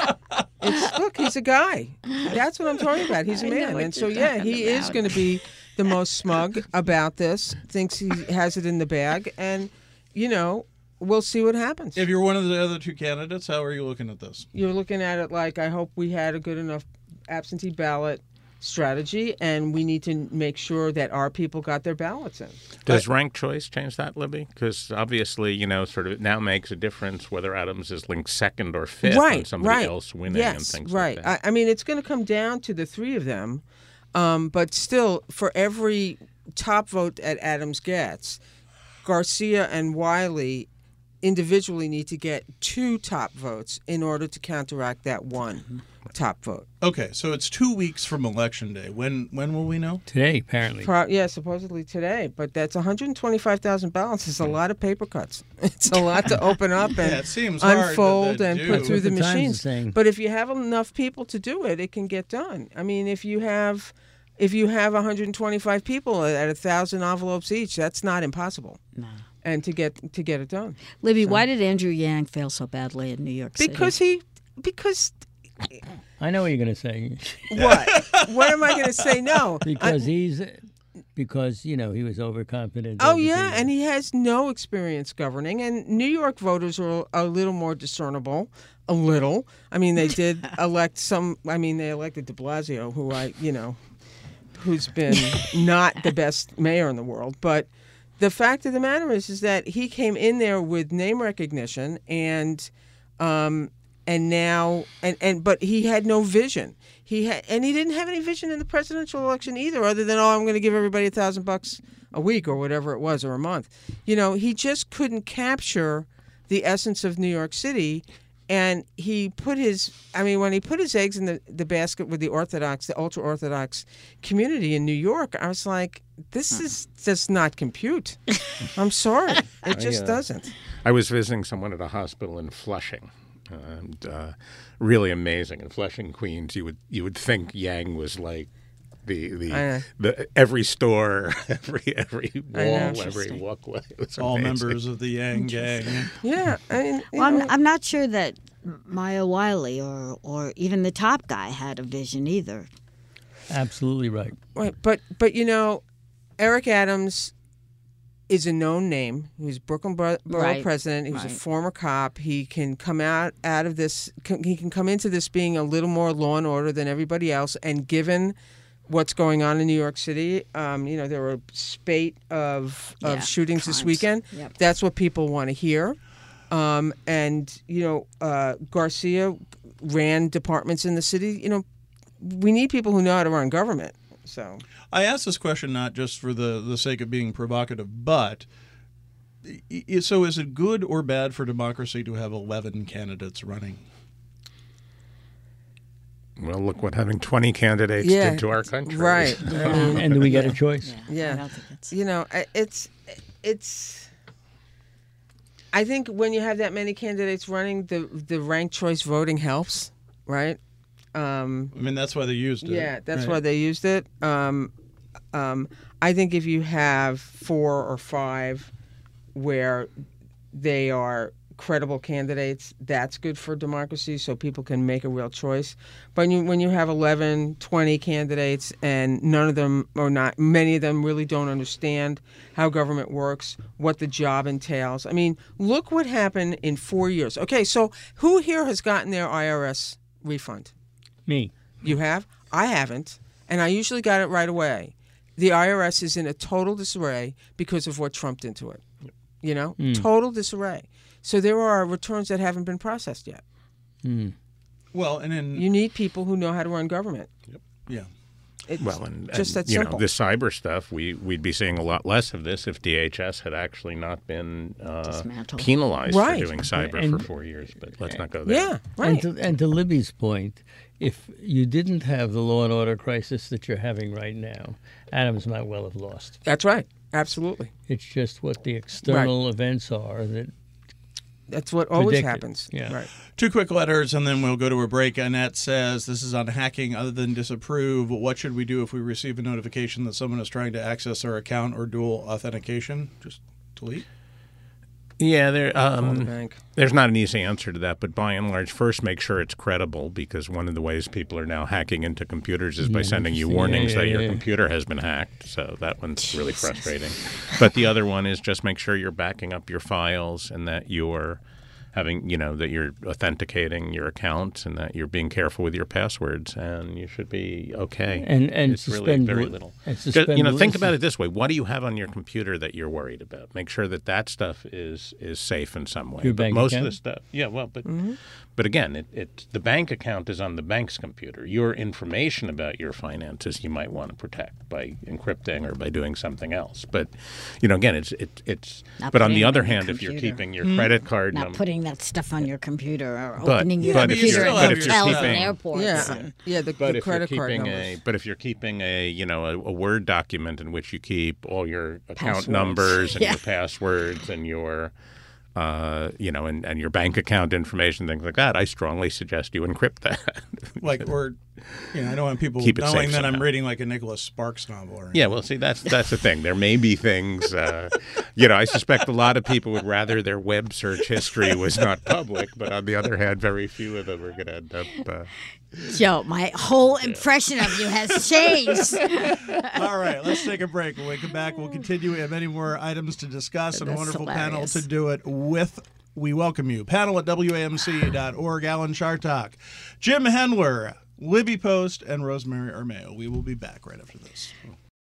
It's, look, he's a guy. That's what I'm talking about. He's a I know man. what And so, you're yeah, talking he is about. going to be the most smug about this, thinks he has it in the bag. And, you know, we'll see what happens. If you're one of the other two candidates, how are you looking at this? You're looking at it like, I hope we had a good enough absentee ballot strategy, and we need to make sure that our people got their ballots in. does ranked choice change that, Libby? Because obviously, you know, sort of it now makes a difference whether Adams is linked second or fifth right, and somebody right. else winning yes, and things right. like that. I, I mean, it's going to come down to the three of them, um, but still, for every top vote that Adams gets, Garcia and Wiley individually need to get two top votes in order to counteract that one top vote. Okay, so it's two weeks from Election Day. When when will we know? Today, apparently. Pro- yeah, supposedly today, but that's one hundred twenty-five thousand ballots. It's a lot of paper cuts. It's a lot to open up and Yeah, it seems hard to- unfold to and do. put through the That's what the Times is machines. saying. But if you have enough people to do it, it can get done. I mean, if you have if you have one hundred twenty-five people at a thousand envelopes each, that's not impossible. No. And to get to get it done. Libby, So- why did Andrew Yang fail so badly in New York City? Because he because I know what you're going to say. what? What am I going to say? No. Because he's, because, you know, he was overconfident. Oh, over yeah, things. and he has no experience governing. And New York voters are a little more discernible, a little. I mean, they did elect some, I mean, they elected de Blasio, who I, you know, who's been not the best mayor in the world. But the fact of the matter is, is that he came in there with name recognition and, um, and now, and, and but he had no vision. He had, and he didn't have any vision in the presidential election either, other than, oh, I'm going to give everybody a thousand bucks a week or whatever it was, or a month. You know, he just couldn't capture the essence of New York City. And he put his, I mean, when he put his eggs in the, the basket with the Orthodox, the ultra-Orthodox community in New York, I was like, this is just not compute. I'm sorry. It just I, uh, doesn't. I was visiting someone at a hospital in Flushing. And uh, really amazing. In Flushing, Queens, you would you would think Yang was like the the, I know. the every store, every every I know. wall, every Interesting. walkway. It was All amazing. members of the Yang gang. Yeah. I mean, you Well, know, I'm, I'm not sure that Maya Wiley or, or even the top guy had a vision either. Absolutely right. right, but, but, you know, Eric Adams is a known name. He was Brooklyn Bor- Borough Right. president. He was a Right. former cop. He can come out, out of this, can, he can come into this being a little more law and order than everybody else. And given what's going on in New York City, um, you know, there were a spate of, Yeah, of shootings this crimes. weekend. Yep. That's what people want to hear. Um, and, you know, uh, Garcia ran departments in the city. You know, we need people who know how to run government. So I ask this question not just for the, the sake of being provocative, but i- i- so is it good or bad for democracy to have eleven candidates running? Well, look what having twenty candidates Yeah, did to our country. right. I mean, And do we get a choice? Yeah. I don't think it's. you know, I- it's it's. I think when you have that many candidates running, the the ranked choice voting helps, right? Um, I mean, that's why they used it. yeah, that's right? why they used it. Um, um, I think if you have four or five where they are credible candidates, that's good for democracy so people can make a real choice. But you, when you have eleven, twenty candidates and none of them, or not, many of them really don't understand how government works, what the job entails. I mean, look what happened in four years. Okay, so who here has gotten their I R S refund? Me. You have? I haven't. And I usually got it right away. The I R S is in a total disarray because of what Trump did to it. You know, Mm. total disarray. So there are returns that haven't been processed yet. Mm. Well, and then You need people who know how to run government. yeah. It's Well, and, just and that you simple. know, this cyber stuff, we, we'd be seeing a lot less of this if D H S had actually not been uh, Dismantled. penalized Right. for doing cyber And- for four years. But let's not go there. yeah, right. And to, and to Libby's point, if you didn't have the law and order crisis that you're having right now, Adams might well have lost. That's right. Absolutely. It's just what the external events are that That's what always Predict it. happens. Yeah. Right. Two quick letters, and then we'll go to a break. Annette says, this is on hacking other than disapprove. What should we do if we receive a notification that someone is trying to access our account or dual authentication? Just delete? Yeah, there. Call the Um, bank. there's not an easy answer to that, but by and large, first make sure it's credible, because one of the ways people are now hacking into computers is by Yeah, sending you interesting. warnings Yeah, that yeah, your yeah. computer has been hacked. So that one's really frustrating. But the other one is just make sure you're backing up your files and that you're having, you know, that you're authenticating your account and that you're being careful with your passwords, and you should be okay. And- and it's really suspend very li- little. and Just, suspend you know, think license. about it this way: what do you have on your computer that you're worried about? Make sure that that stuff is is safe in some way. Your but bank most account? of the stuff, yeah, well, but but again, it, it the bank account is on the bank's computer. Your information about your finances you might want to protect by encrypting or by doing something else. But you know, again, it's it, it's. Not but on putting the it other on your hand, if you're computer. keeping your credit card Not number, putting that stuff on your computer or But- opening your but if computer you're- in but if you're hotels keeping- and airports. Yeah. and- Yeah, the, But the if you're credit card keeping numbers. a, but if you're keeping a, you know, a, a Word document in which you keep all your account Passwords. numbers and Yeah. your passwords and your, uh, you know, and, and your bank account information, things like that, I strongly suggest you encrypt that. Like, or, you know, I don't want people Keep it knowing safe that I'm somehow. reading like a Nicholas Sparks novel or anything. Yeah, well, see, that's that's the thing. There may be things, uh, you know, I suspect a lot of people would rather their web search history was not public, but on the other hand, very few of them are going to end up. Uh, Joe, my whole impression of you has changed. All right, let's take a break. When we come back, we'll continue. We have many more items to discuss and a That's wonderful hilarious. panel to do it with. We welcome you. Panel at W A M C dot org. Alan Chartock, Jim Hendler, Libby Post, and Rosemary Armeo. We will be back right after this.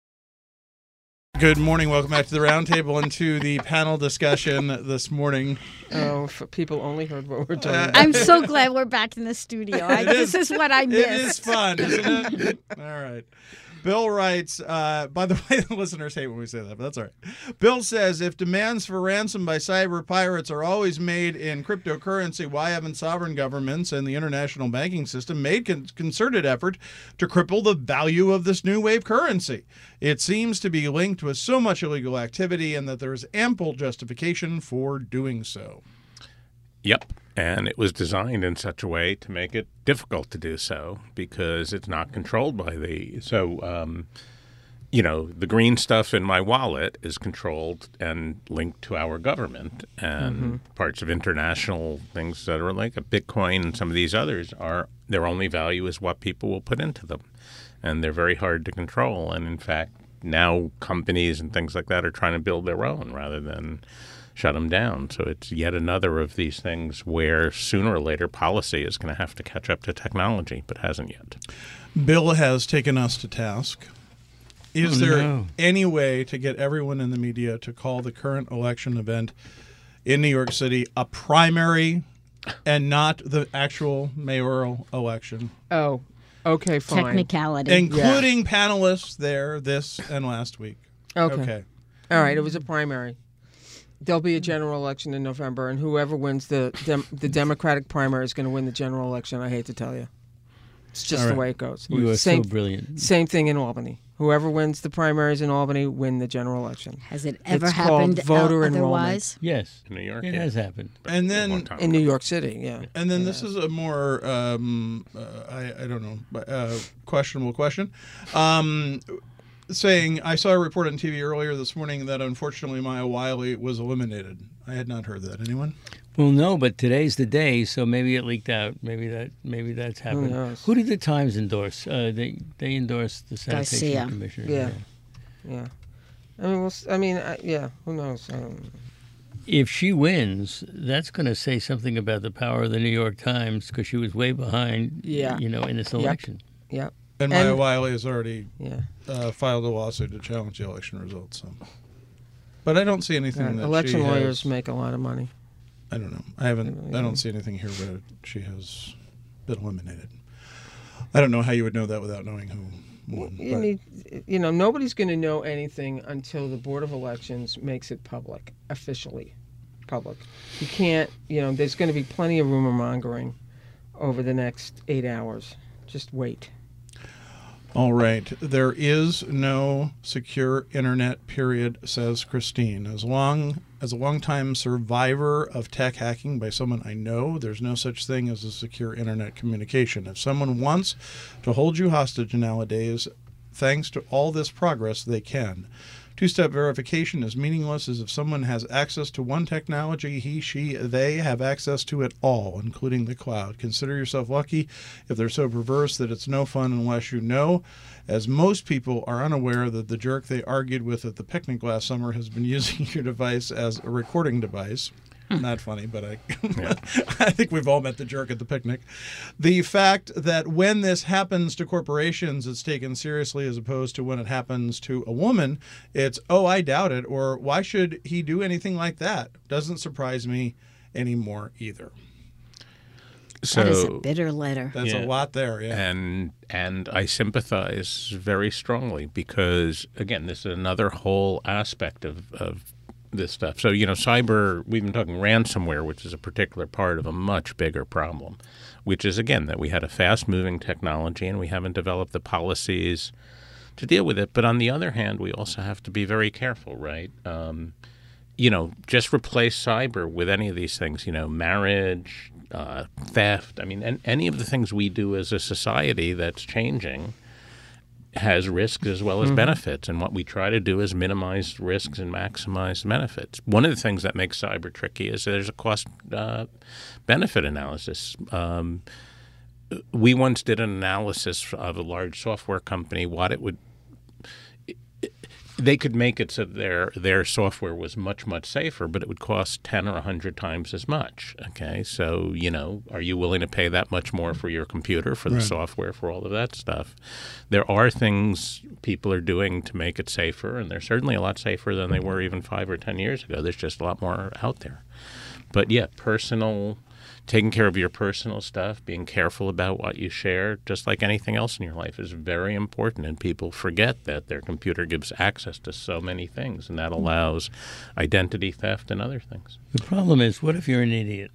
Good morning. Welcome back to the roundtable and to the panel discussion this morning. Oh, if people only heard what we're talking Uh, about. I'm so glad we're back in the studio. I, It this is- is what I It is missed. fun, isn't it? All right. Bill writes, uh, by the way, the listeners hate when we say that, but that's all right. Bill says, if demands for ransom by cyber pirates are always made in cryptocurrency, why haven't sovereign governments and the international banking system made con- concerted effort to cripple the value of this new wave currency? It seems to be linked with so much illegal activity and that there is ample justification for doing so. Yep. And it was designed in such a way to make it difficult to do so because it's not controlled by the. So, um, you know, the green stuff in my wallet is controlled and linked to our government. And parts of international things that are like a Bitcoin and some of these others are their only value is what people will put into them. And they're very hard to control. And in fact, now companies and things like that are trying to build their own rather than shut them down. So it's yet another of these things where sooner or later policy is going to have to catch up to technology, but hasn't yet. Bill has taken us to task. Is Oh, there no. any way to get everyone in the media to call the current election event in New York City a primary and not the actual mayoral election, Oh, okay, fine. Technicality. including panelists there this and last week? Okay. Okay. All right, it was a primary. There'll be a general election in November, and whoever wins the dem- the Democratic primary is going to win the general election. I hate to tell you, it's just All the right. way it goes. You are same, so brilliant. Same thing in Albany. Whoever wins the primaries in Albany win the general election. Has it ever It's called happened voter o- enrollment. otherwise? Yes, In New York, it yeah. has happened. But And a then- long time In New ago. York City, yeah. And then this is a more, um, uh, I, I don't know, uh, questionable question. Um, saying, I saw a report on T V earlier this morning that unfortunately Maya Wiley was eliminated. I had not heard that. Anyone? Well, no, but today's the day, so maybe it leaked out. Maybe that maybe that's happened. knows? Who did the Times endorse? Uh, they they endorsed the sanitation Garcia. commissioner. Yeah. Yeah. I mean, we'll, s- I mean, I, yeah. Who knows? Um, If she wins, that's going to say something about the power of the New York Times because she was way behind. Yeah. You know, in this election. yeah. And Maya And- Wiley has already Yeah. uh, filed a lawsuit to challenge the election results. So. But I don't see anything Uh, that election she lawyers has, make a lot of money. I don't know. I haven't. I don't see anything here where she has been eliminated. I don't know how you would know that without knowing who won. You but- need, you know, nobody's going to know anything until the Board of Elections makes it public, officially public. You can't, you know, there's going to be plenty of rumor mongering over the next eight hours. Just wait. All right. There is no secure internet, period, says Christine. As long as a longtime survivor of tech hacking by someone I know, there's no such thing as a secure internet communication. If someone wants to hold you hostage nowadays, thanks to all this progress, they can. Two-step verification is meaningless as if someone has access to one technology, he, she, they have access to it all, including the cloud. Consider yourself lucky if they're so perverse that it's no fun unless you know, as most people are unaware that the jerk they argued with at the picnic last summer has been using your device as a recording device. Not funny, but I, I think we've all met the jerk at the picnic. The fact that when this happens to corporations, it's taken seriously as opposed to when it happens to a woman, it's, oh, I doubt it, or why should he do anything like that? Doesn't surprise me anymore either. So, That is a bitter letter. That's Yeah. a lot there, yeah. and and I sympathize very strongly because, again, this is another whole aspect of, of this stuff. So, you know, cyber, we've been talking ransomware, which is a particular part of a much bigger problem, which is, again, that we had a fast-moving technology and we haven't developed the policies to deal with it. But on the other hand, we also have to be very careful, right? Um, you know, just replace cyber with any of these things, you know, marriage, uh, theft. I mean, and any of the things we do as a society that's changing has risks as well as benefits. And what we try to do is minimize risks and maximize benefits. One of the things that makes cyber tricky is there's a cost uh, benefit analysis. Um, we once did an analysis of a large software company, what it would they could make it so their their software was much, much safer, but it would cost ten or one hundred times as much. Okay, so, you know, are you willing to pay that much more for your computer, for the Right. software, for all of that stuff? There are things people are doing to make it safer, and they're certainly a lot safer than they were even five or ten years ago. There's just a lot more out there. But, yeah, personal... Taking care of your personal stuff, being careful about what you share, just like anything else in your life, is very important. And people forget that their computer gives access to so many things, and that allows identity theft and other things. The problem is, what if you're an idiot?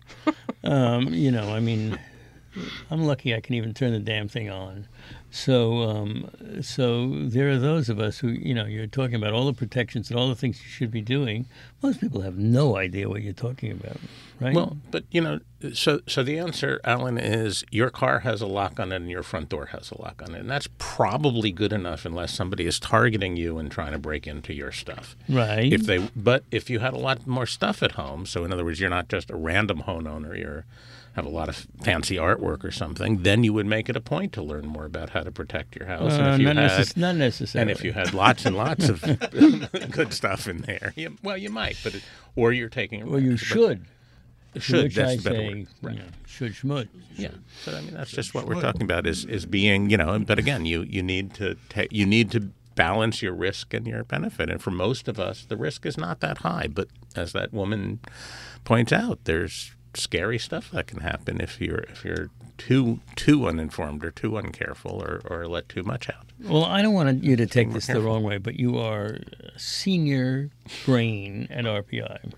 um, you know, I mean, I'm lucky I can even turn the damn thing on. So, um, so there are those of us who, you know, you're talking about all the protections and all the things you should be doing. Most people have no idea what you're talking about, right? Well, but, you know, so so the answer, Alan, is your car has a lock on it and your front door has a lock on it. And that's probably good enough unless somebody is targeting you and trying to break into your stuff. right. If they, But if you had a lot more stuff at home, so in other words, you're not just a random homeowner, you're have a lot of fancy artwork or something, then you would make it a point to learn more about how to protect your house. Uh, and if you not, had, necess- not necessarily. and if you had lots and lots of good stuff in there, you, well, you might, but it, or you're taking a well, you risk, but- should. To should. which That's I the better say, word. Right. you know, should schmud. Yeah, but I mean that's just what we're talking about is is being, you know. But again, you you need to ta- you need to balance your risk and your benefit. And for most of us, the risk is not that high. But as that woman points out, there's scary stuff that can happen if you're if you're too too uninformed or too uncareful or, or let too much out. Well, I don't want you to take more this the careful. wrong way, but you are a senior brain at R P I.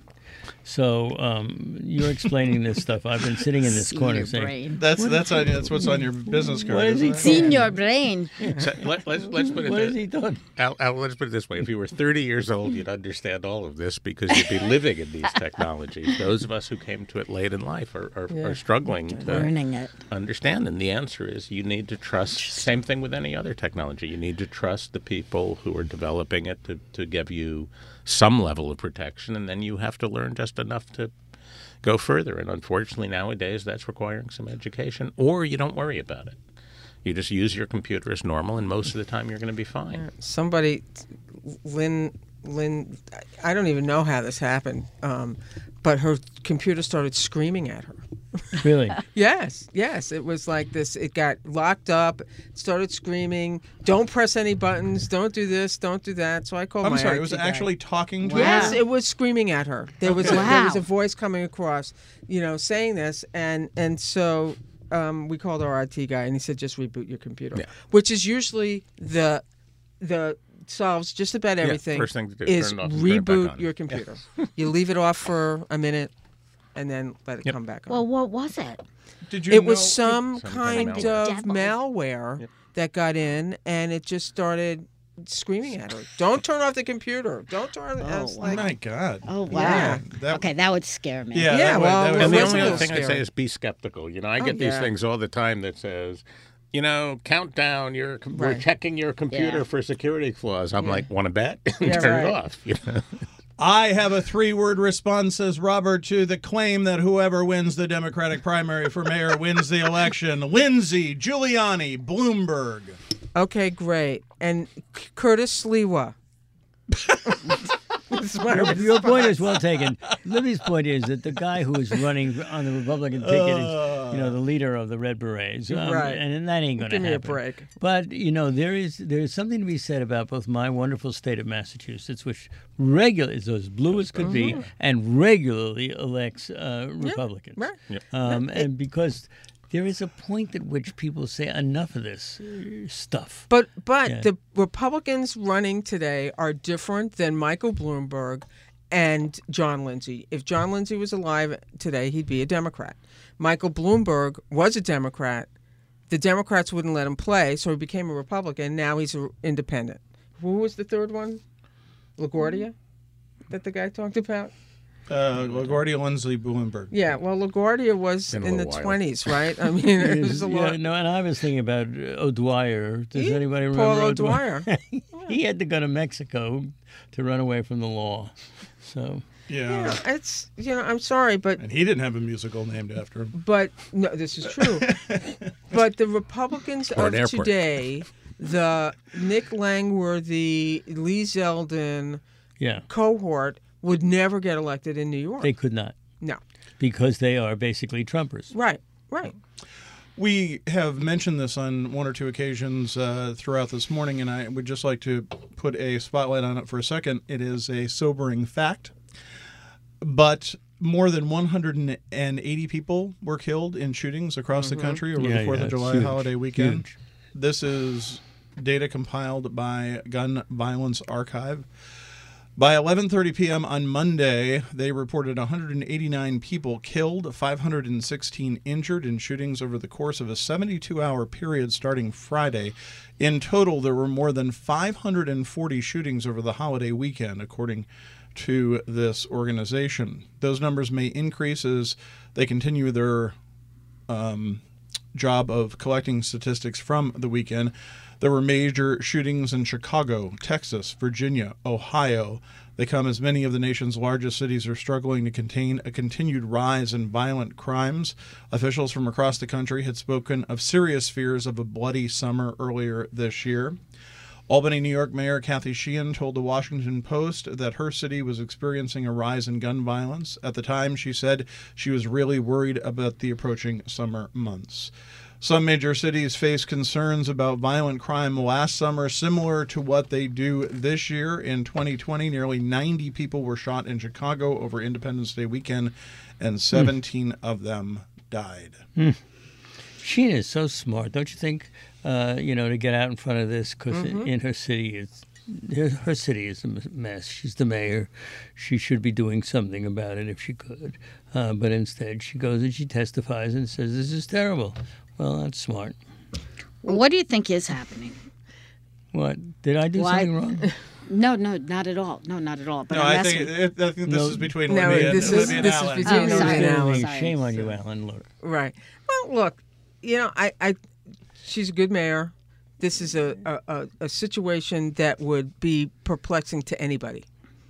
So um, you're explaining this stuff. I've been sitting in this corner Senior saying, brain. That's that's on, that's what's on your business card. What is isn't he it? Senior brain. So let, let's, let's put it what this, is he doing? Al, Al, let's put it this way. If you were thirty years old, you'd understand all of this because you'd be living in these technologies. Those of us who came to it late in life are, are, Yeah. are struggling to Learning it. understand. And the answer is you need to trust, same thing with any other technology. You need to trust the people who are developing it to, to give you some level of protection, and then you have to learn just enough to go further. And unfortunately, nowadays, that's requiring some education, or you don't worry about it. You just use your computer as normal, and most of the time you're going to be fine. Somebody, Lynn, Lynn, I don't even know how this happened, um, but her computer started screaming at her. Really? Yes, yes. It was like this. It got locked up, started screaming, don't press any buttons, don't do this, don't do that. So I called I'm my sorry. I T It was guy. actually talking to Wow. Yes, her? it was screaming at her. There was a, Wow. there was a voice coming across, you know, saying this, and and so um, we called our I T guy, and he said just reboot your computer, Yeah. which is usually the the solves just about everything. first thing to do, is turn it off and turn it back reboot on. your computer. You leave it off for a minute, and then let it Yep. come back on. Well, what was it? Did you It know? was some, Some kind kind of of malware. malware that got in, and it just started screaming at her. Don't turn off the computer. Don't turn. I was Oh like, my God. Oh, wow. Yeah. That- Okay, that would scare me. Yeah, Yeah, that would- well, that would- And the It was only a other little thing I'd say scary. is be skeptical. You know, I Oh, get these yeah. things all the time that says, you know, countdown, you're, com- we're Right. checking your computer Yeah. for security flaws. I'm like, want to bet? Yeah, Turn right. it off. You know? I have a three-word response, says Robert, to the claim that whoever wins the Democratic primary for mayor wins the election. Lindsay, Giuliani, Bloomberg. okay, great. And C- Curtis Sliwa. This is my Your, response. your point is well taken. Libby's point is that the guy who is running on the Republican ticket is, you know, the leader of the Red Berets, um, Right. and that ain't going to Give happen. me a break. But you know, there is there is something to be said about both my wonderful state of Massachusetts, which regularly is as blue as could be, and regularly elects uh, Republicans. right. Um, and because there is a point at which people say enough of this uh, stuff. But but Yeah. the Republicans running today are different than Michael Bloomberg and John Lindsay. If John Lindsay was alive today, he'd be a Democrat. Michael Bloomberg was a Democrat. The Democrats wouldn't let him play, so he became a Republican. Now he's an independent. Who was the third one? LaGuardia? That the guy talked about? Uh, LaGuardia, Lindsay, Bloomberg. Yeah, well, LaGuardia was In a in the little while. twenties, right? I mean, it was a yeah, lot. no, and I was thinking about uh, O'Dwyer. Does He- anybody remember Paul O'Dwyer? O'Dwyer. He had to go to Mexico to run away from the law. So Yeah. Yeah, it's, you know, I'm sorry, but And he didn't have a musical named after him. But no, this is true. But the Republicans Or of an airport. today, the Nick Langworthy, Lee Zeldin yeah, cohort, would never get elected in New York. they could not no, because they are basically Trumpers. right, right. We have mentioned this on one or two occasions uh, throughout this morning, and I would just like to put a spotlight on it for a second. It is a sobering fact, but more than one hundred eighty people were killed in shootings across the country over Yeah, the Fourth yeah, of it's July huge, holiday weekend. huge. This is data compiled by Gun Violence Archive. By eleven thirty p.m. on Monday, they reported one hundred eighty-nine people killed, five hundred sixteen injured in shootings over the course of a seventy-two hour period starting Friday. In total, there were more than five hundred forty shootings over the holiday weekend, according to this organization. Those numbers may increase as they continue their um, job of collecting statistics from the weekend. There were major shootings in Chicago, Texas, Virginia, Ohio. They come as many of the nation's largest cities are struggling to contain a continued rise in violent crimes. Officials from across the country had spoken of serious fears of a bloody summer earlier this year. Albany, New York Mayor Kathy Sheehan told the Washington Post that her city was experiencing a rise in gun violence. At the time, she said she was really worried about the approaching summer months. Some major cities face concerns about violent crime last summer, similar to what they do this year. In twenty twenty, nearly ninety people were shot in Chicago over Independence Day weekend, and seventeen of them died. Sheena is so smart, don't you think? Uh, you know, to get out in front of this because in her city, it's her, her city is a mess. She's the mayor. She should be doing something about it if she could. Uh, but instead, she goes and she testifies and says, this is terrible. Well, that's smart. What do you think is happening? What? Did I do Why- something wrong? No, no, not at all. No, not at all. But No, I'm I think, asking. it, I think this No. is between No, Libby and, this is- Libby and this is Alan. between Oh, Libby sorry. and Alan. Sorry. Shame on you, Alan. Look. Right. Well, look, you know, I, I she's a good mayor. This is a, a, a, a situation that would be perplexing to anybody.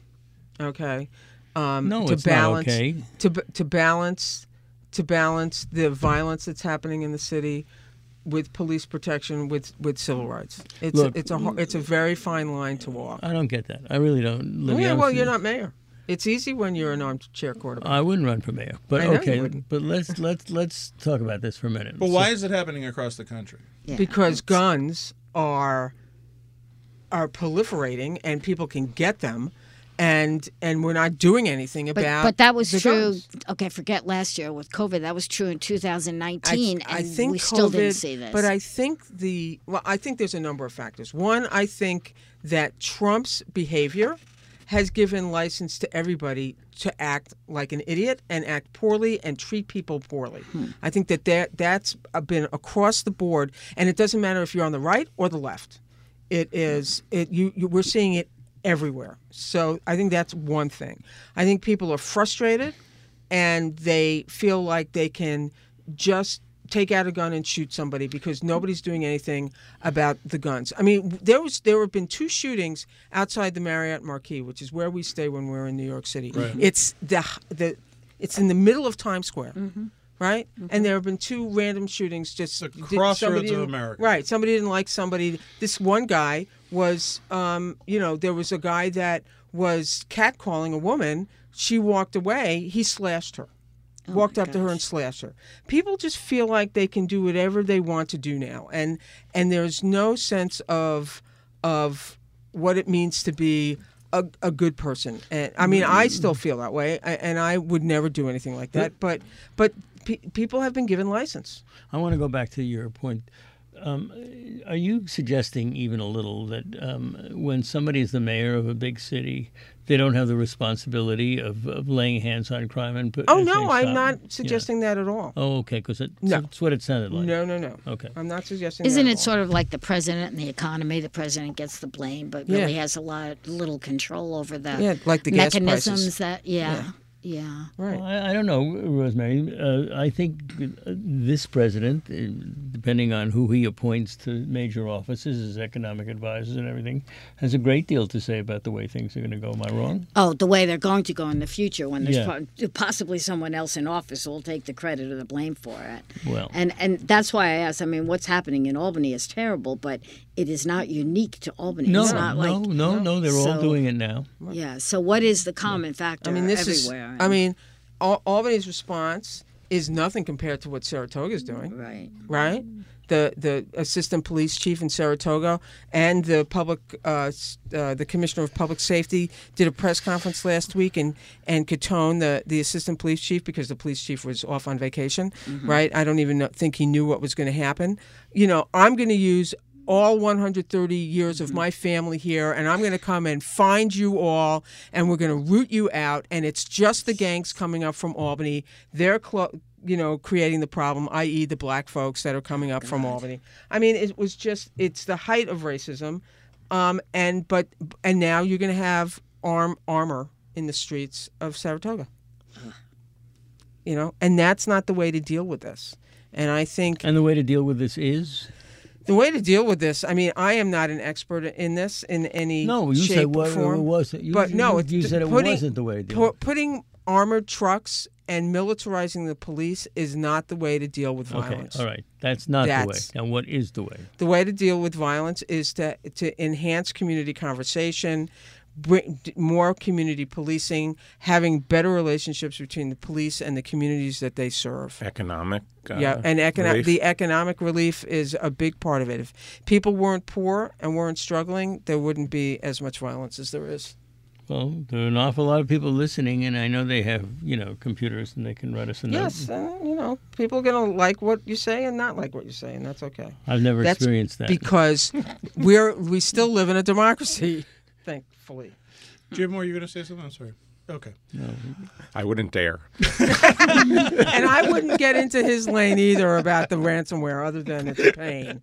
Okay. Um, No, to it's not balance, okay. To b- to balance to balance the violence that's happening in the city with police protection, with, with civil rights. It's Look- a, it's a har- it's a very fine line to walk. I don't get that. I really don't. Libby, yeah, I'm well, serious. you're not mayor. It's easy when you're an armchair quarterback. I wouldn't run for mayor, but I know you okay. wouldn't. But let's let's let's talk about this for a minute. But So- why is it happening across the country? Yeah, because it's- guns are are proliferating and people can get them, and and we're not doing anything But, about. but that was the true. guns. Okay, forget last year with COVID. That was true in two thousand nineteen, I, I and think we still COVID, didn't see this. But I think the well, I think there's a number of factors. One, I think that Trump's behavior has given license to everybody to act like an idiot and act poorly and treat people poorly. Hmm. I think that, that that's been across the board, and it doesn't matter if you're on the right or the left. It is it you, you we're seeing it everywhere. So I think that's one thing. I think people are frustrated and they feel like they can just take out a gun and shoot somebody because nobody's doing anything about the guns. I mean, there was there have been two shootings outside the Marriott Marquis, which is where we stay when we're in New York City. Right. It's the the it's in the middle of Times Square. Right, and there have been two random shootings. Just The did- crossroads somebody of didn't- America. Right, somebody didn't like somebody. This one guy was, um, you know, there was a guy that was catcalling a woman. She walked away. He slashed her. walked my up to her gosh. and slashed her. People just feel like they can do whatever they want to do now, and and there's no sense of of what it means to be a, a good person. And I mean, I still feel that way, I- and I would never do anything like that. But but pe- people have been given license. I want to go back to your point. Um, are you suggesting even a little that um, when somebody is the mayor of a big city, they don't have the responsibility of, of laying hands on crime and put? Oh and no, saying, I'm "Stop"? not Yeah. suggesting that at all. Oh, okay, because it, No. that's what it sounded like. No, no, no. Okay. I'm not suggesting. Isn't that it at all. sort of like the president and the economy? The president gets the blame, but really Yeah. has a lot, little control over the Yeah, like the gas mechanisms prices. that. Yeah, yeah. Right. Well, I, I don't know, Rosemary. Uh, I think uh, this president, uh, depending on who he appoints to major offices, his economic advisors and everything, has a great deal to say about the way things are going to go. Am I wrong? Oh, the way they're going to go in the future when there's Yeah. po- possibly someone else in office who will take the credit or the blame for it. Well, And and that's why I asked. I mean, what's happening in Albany is terrible, but it is not unique to Albany. no, it's not no, like no, no. They're all So- doing it now. yeah. So what is the common factor I mean, this everywhere? is. I mean, Al- Albany's response is nothing compared to what Saratoga's doing. right. Right? The the assistant police chief in Saratoga and the public uh, s- uh, the commissioner of public safety did a press conference last week and and Catone, the the assistant police chief, because the police chief was off on vacation. Right? I don't even know, think he knew what was going to happen. You know, I'm going to use all one hundred thirty years of my family here, and I'm going to come and find you all, and we're going to root you out. And it's just the gangs coming up from Albany. They're, clo- you know, creating the problem, that is, the black folks that are coming up from Albany. I mean, it was just, it's the height of racism, um, and but and now you're going to have arm armor in the streets of Saratoga. You know, and that's not the way to deal with this. And I think And the way to deal with this is the way to deal with this, I mean, I am not an expert in this in any no. You shape said or what form. it wasn't. You, but no, you, it's you said it putting, wasn't the way to deal. pu- putting armored trucks and militarizing the police is not the way to deal with Okay, violence. all right. That's not That's- the way. Now, what is the way? The way to deal with violence is to to enhance community conversation, bring d- more community policing, having better relationships between the police and the communities that they serve. Economic. Uh, Yeah, and econo- relief. the economic relief is a big part of it. If people weren't poor and weren't struggling, there wouldn't be as much violence as there is. Well, there are an awful lot of people listening, and I know they have, you know, computers, and they can write us a note. Yes, and you know, people are going to like what you say and not like what you say, and that's okay. I've never That's experienced that. because we're we still live in a democracy, thankfully. Jim, were you going to say something? I'm sorry. Okay. No. I wouldn't dare. And I wouldn't get into his lane either about the ransomware, other than it's a pain.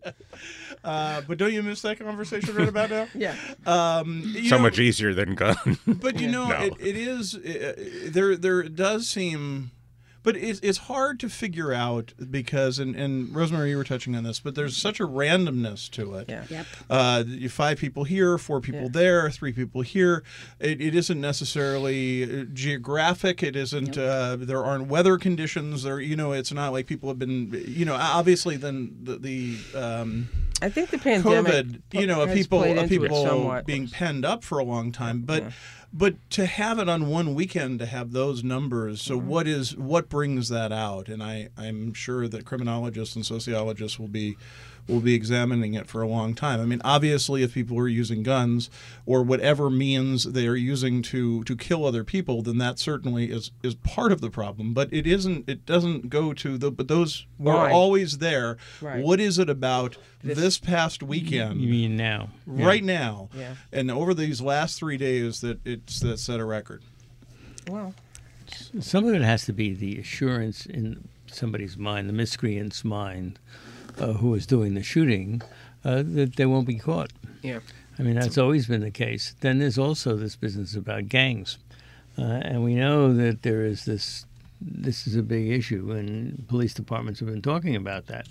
Uh, but don't you miss that conversation right about now? Yeah. Um, you So know, much easier than gun. But you know, No. it, it is uh, there. There does seem, but it's it's hard to figure out because, and, and Rosemary, you were touching on this, but there's such a randomness to it. Yeah. Yep. Uh, you five people here, four people Yeah. there, three people here. It, it isn't necessarily geographic. It isn't. Uh, there aren't weather conditions. There, you know, it's not like people have been. You know, obviously, then the, the um, I think the pandemic COVID, you know, of has people played of into it people somewhat. being penned up for a long time, but Yeah. but to have it on one weekend, to have those numbers, so Mm-hmm. what is what brings that out? And I I'm sure that criminologists and sociologists will be will be examining it for a long time. I mean, obviously, if people are using guns or whatever means they are using to to kill other people, then that certainly is is part of the problem. But it isn't. It doesn't go to the. But those were Right. always there. Right. What is it about This- this, past weekend? You mean now? Right now, Yeah. and over these last three days, that it's that set a record. Well, Some of it has to be the assurance in somebody's mind, the miscreant's mind, uh, who is doing the shooting, uh, that they won't be caught. yeah. I mean, that's always been the case. Then there's also this business about gangs. Uh, and we know that there is this, this is a big issue, and police departments have been talking about that.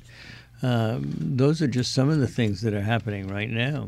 Um, those are just some of the things that are happening right now.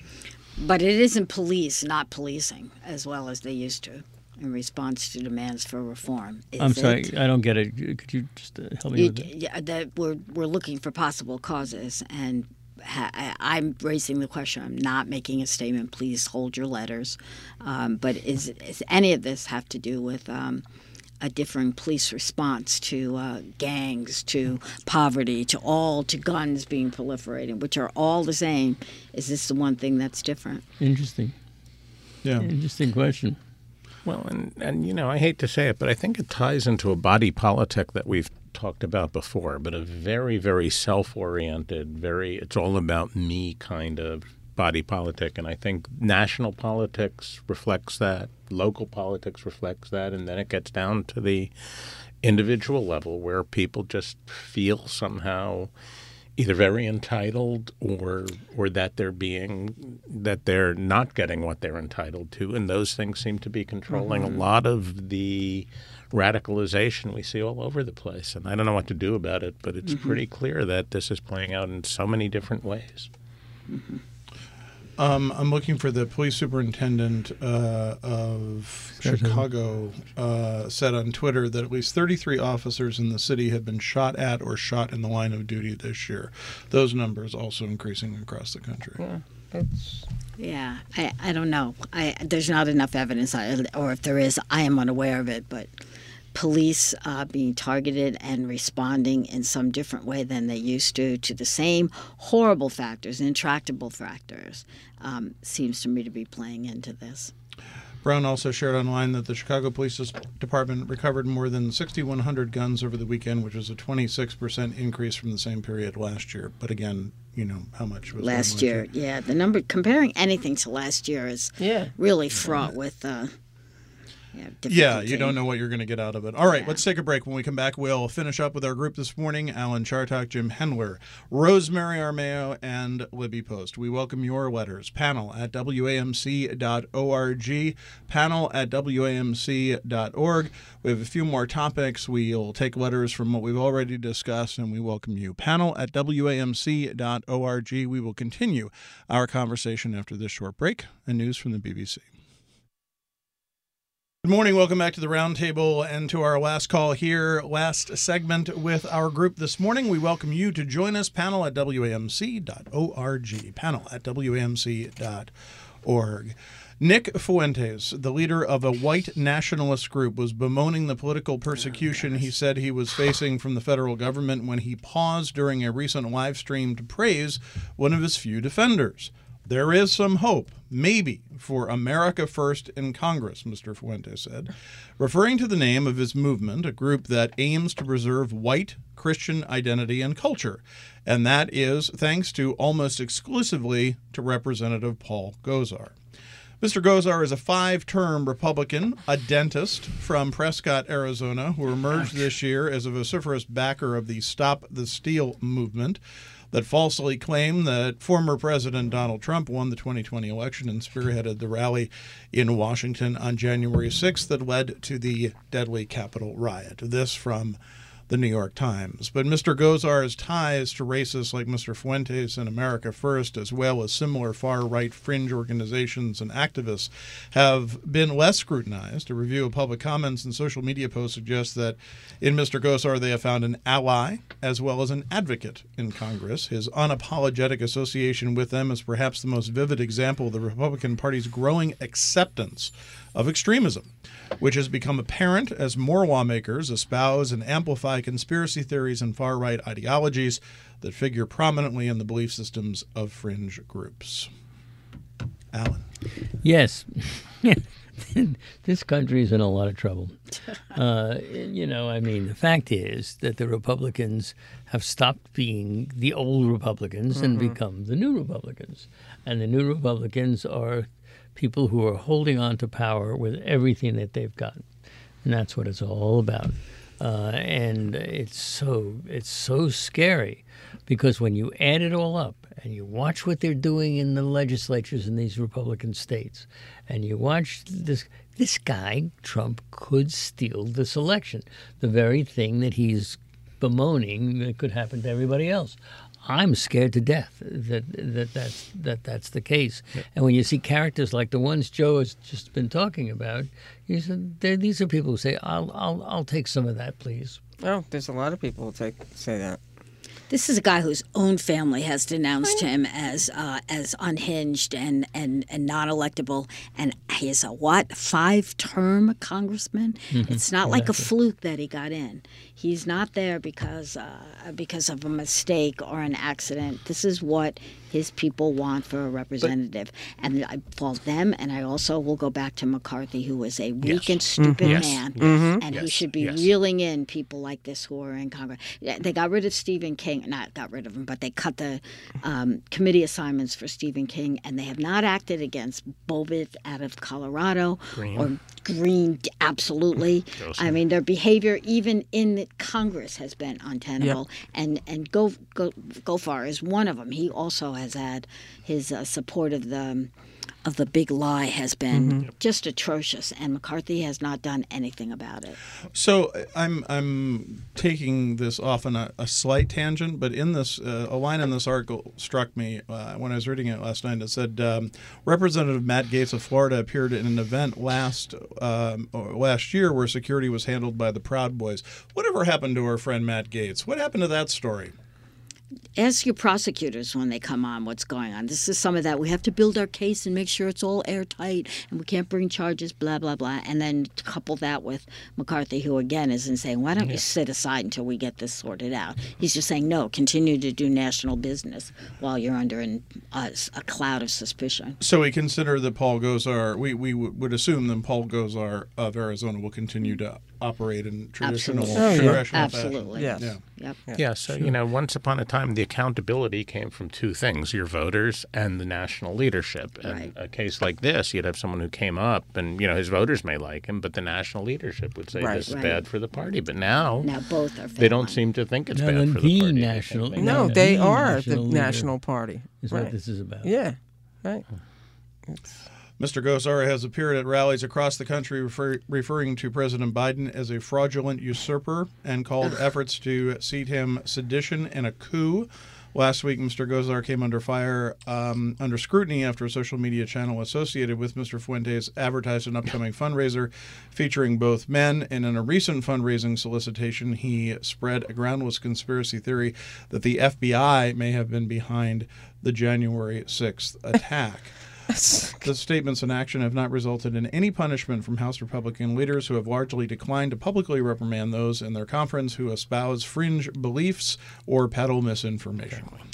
But it isn't police not policing as well as they used to in response to demands for reform. Is I'm sorry, it? I don't get it. Could you just uh, help me You, with it? yeah, that we're we're looking for possible causes, and ha, I, I'm raising the question. I'm not making a statement. Please hold your letters. Um, but is is any of this have to do with um, a differing police response to uh, gangs, to poverty, to all to guns being proliferating, which are all the same? Is this the one thing that's different? Interesting. Yeah. Interesting question. Well, and, and, you know, I hate to say it, but I think it ties into a body politic that we've talked about before, but a very, very self-oriented, very, it's all about me kind of body politic. And I think national politics reflects that, local politics reflects that, and then it gets down to the individual level where people just feel somehow either very entitled or or that they're being that they're not getting what they're entitled to, and those things seem to be controlling Mm-hmm. a lot of the radicalization we see all over the place. And I don't know what to do about it, but it's Mm-hmm. pretty clear that this is playing out in so many different ways. Um, I'm looking for the police superintendent uh, of Chicago uh, said on Twitter that at least thirty-three officers in the city have been shot at or shot in the line of duty this year. Those numbers also increasing across the country. Yeah. It's Yeah, I, I don't know. I there's not enough evidence, I, or if there is, I am unaware of it. But police uh, being targeted and responding in some different way than they used to to the same horrible factors, intractable factors, um, seems to me to be playing into this. Brown also shared online that the Chicago Police Department recovered more than sixty-one hundred guns over the weekend, which was a twenty-six percent increase from the same period last year. But again, you know, how much was done Last year, yeah, the number comparing anything to last year is yeah. really fraught with. Uh, Yeah, Yeah, you difficulty. don't know what you're going to get out of it. All right, Yeah. let's take a break. When we come back, we'll finish up with our group this morning: Alan Chartock, Jim Hendler, Rosemary Armao, and Libby Post. We welcome your letters. Panel at W A M C dot org, panel at W A M C dot org. We have a few more topics. We'll take letters from what we've already discussed, and we welcome you. Panel at W A M C dot org. We will continue our conversation after this short break and news from the B B C. Good morning. Welcome back to the Roundtable and to our last call here, last segment with our group this morning. We welcome you to join us. Panel at W A M C dot org. Panel at W A M C dot org. Nick Fuentes, the leader of a white nationalist group, was bemoaning the political persecution he said he was facing from the federal government when he paused during a recent live stream to praise one of his few defenders, There is some hope, maybe, for America First in Congress, Mister Fuentes said, referring to the name of his movement, a group that aims to preserve white Christian identity and culture. And that is thanks to almost exclusively to Representative Paul Gosar. Mister Gosar is a five-term Republican, a dentist from Prescott, Arizona, who emerged this year as a vociferous backer of the Stop the Steal movement that falsely claimed that former President Donald Trump won the twenty twenty election and spearheaded the rally in Washington on January sixth that led to the deadly Capitol riot. This from the New York Times. But Mister Gosar's ties to racists like Mister Fuentes and America First, as well as similar far-right fringe organizations and activists, have been less scrutinized. A review of public comments and social media posts suggests that in Mister Gosar they have found an ally as well as an advocate in Congress. His unapologetic association with them is perhaps the most vivid example of the Republican Party's growing acceptance of extremism, which has become apparent as more lawmakers espouse and amplify conspiracy theories and far-right ideologies that figure prominently in the belief systems of fringe groups. Alan. Yes. This country is in a lot of trouble. Uh, you know, I mean, the fact is that the Republicans have stopped being the old Republicans mm-hmm. and become the new Republicans. And the new Republicans are people who are holding on to power with everything that they've got. And that's what it's all about. Uh, and it's so it's so scary because when you add it all up and you watch what they're doing in the legislatures in these Republican states, and you watch this this guy, Trump, could steal this election, the very thing that he's bemoaning that could happen to everybody else. I'm scared to death that that that's that that's the case. Yeah. And when you see characters like the ones Joe has just been talking about, you said these are people who say, "I'll I'll I'll take some of that, please." Oh, there's a lot of people who take say that. This is a guy whose own family has denounced him as uh, as unhinged and, and, and non-electable. And he is a what? Five-term congressman? Mm-hmm. It's not like a fluke that he got in. He's not there because uh, because of a mistake or an accident. This is what his people want for a representative. But, and I fault them, and I also will go back to McCarthy, who was a weak yes. and stupid mm-hmm. man, yes. Mm-hmm. and yes. he should be yes. reeling in people like this who are in Congress. They got rid of Stephen King. Not got rid of him, but they cut the um, committee assignments for Stephen King, and they have not acted against Bobbitt out of Colorado Green. or Green. Absolutely, I mean their behavior even in the Congress has been untenable, yep. and and Go, Go Gosar is one of them. He also has had his uh, support of the of the big lie has been mm-hmm. just atrocious, and McCarthy has not done anything about it. So I'm I'm taking this off on a, a slight tangent, but in this uh, a line in this article struck me uh, when I was reading it last night. It said um, Representative Matt Gaetz of Florida appeared at an event last um, last year where security was handled by the Proud Boys. Whatever happened to our friend Matt Gaetz? What happened to that story? Ask your prosecutors when they come on what's going on. This is some of that. We have to build our case and make sure it's all airtight, and we can't bring charges, blah, blah, blah. And then couple that with McCarthy, who, again, isn't saying, why don't yeah. you sit aside until we get this sorted out? He's just saying, no, continue to do national business while you're under an, uh, a cloud of suspicion. So we consider that Paul Gosar, we, we would assume that Paul Gosar of Arizona will continue to operate in traditional, Absolutely. traditional oh, yeah. Absolutely. fashion. Yes. Yeah. Yep. Yeah, yeah so, sure. you know, once upon a time, the accountability came from two things, your voters and the national leadership. And right. a case like this, you'd have someone who came up and, you know, his voters may like him, but the national leadership would say right. this is right. bad for the party. But now, now both are failing. they don't seem to think it's no, bad for the party. National, they no, the they are the national national party. Is right. what this is about. Yeah, right. It's, Mister Gosar has appeared at rallies across the country refer- referring to President Biden as a fraudulent usurper and called efforts to seat him sedition and a coup. Last week, Mister Gosar came under fire, um, under scrutiny after a social media channel associated with Mister Fuentes advertised an upcoming fundraiser featuring both men. And in a recent fundraising solicitation, he spread a groundless conspiracy theory that the F B I may have been behind the January sixth attack. The statements in action have not resulted in any punishment from House Republican leaders who have largely declined to publicly reprimand those in their conference who espouse fringe beliefs or peddle misinformation.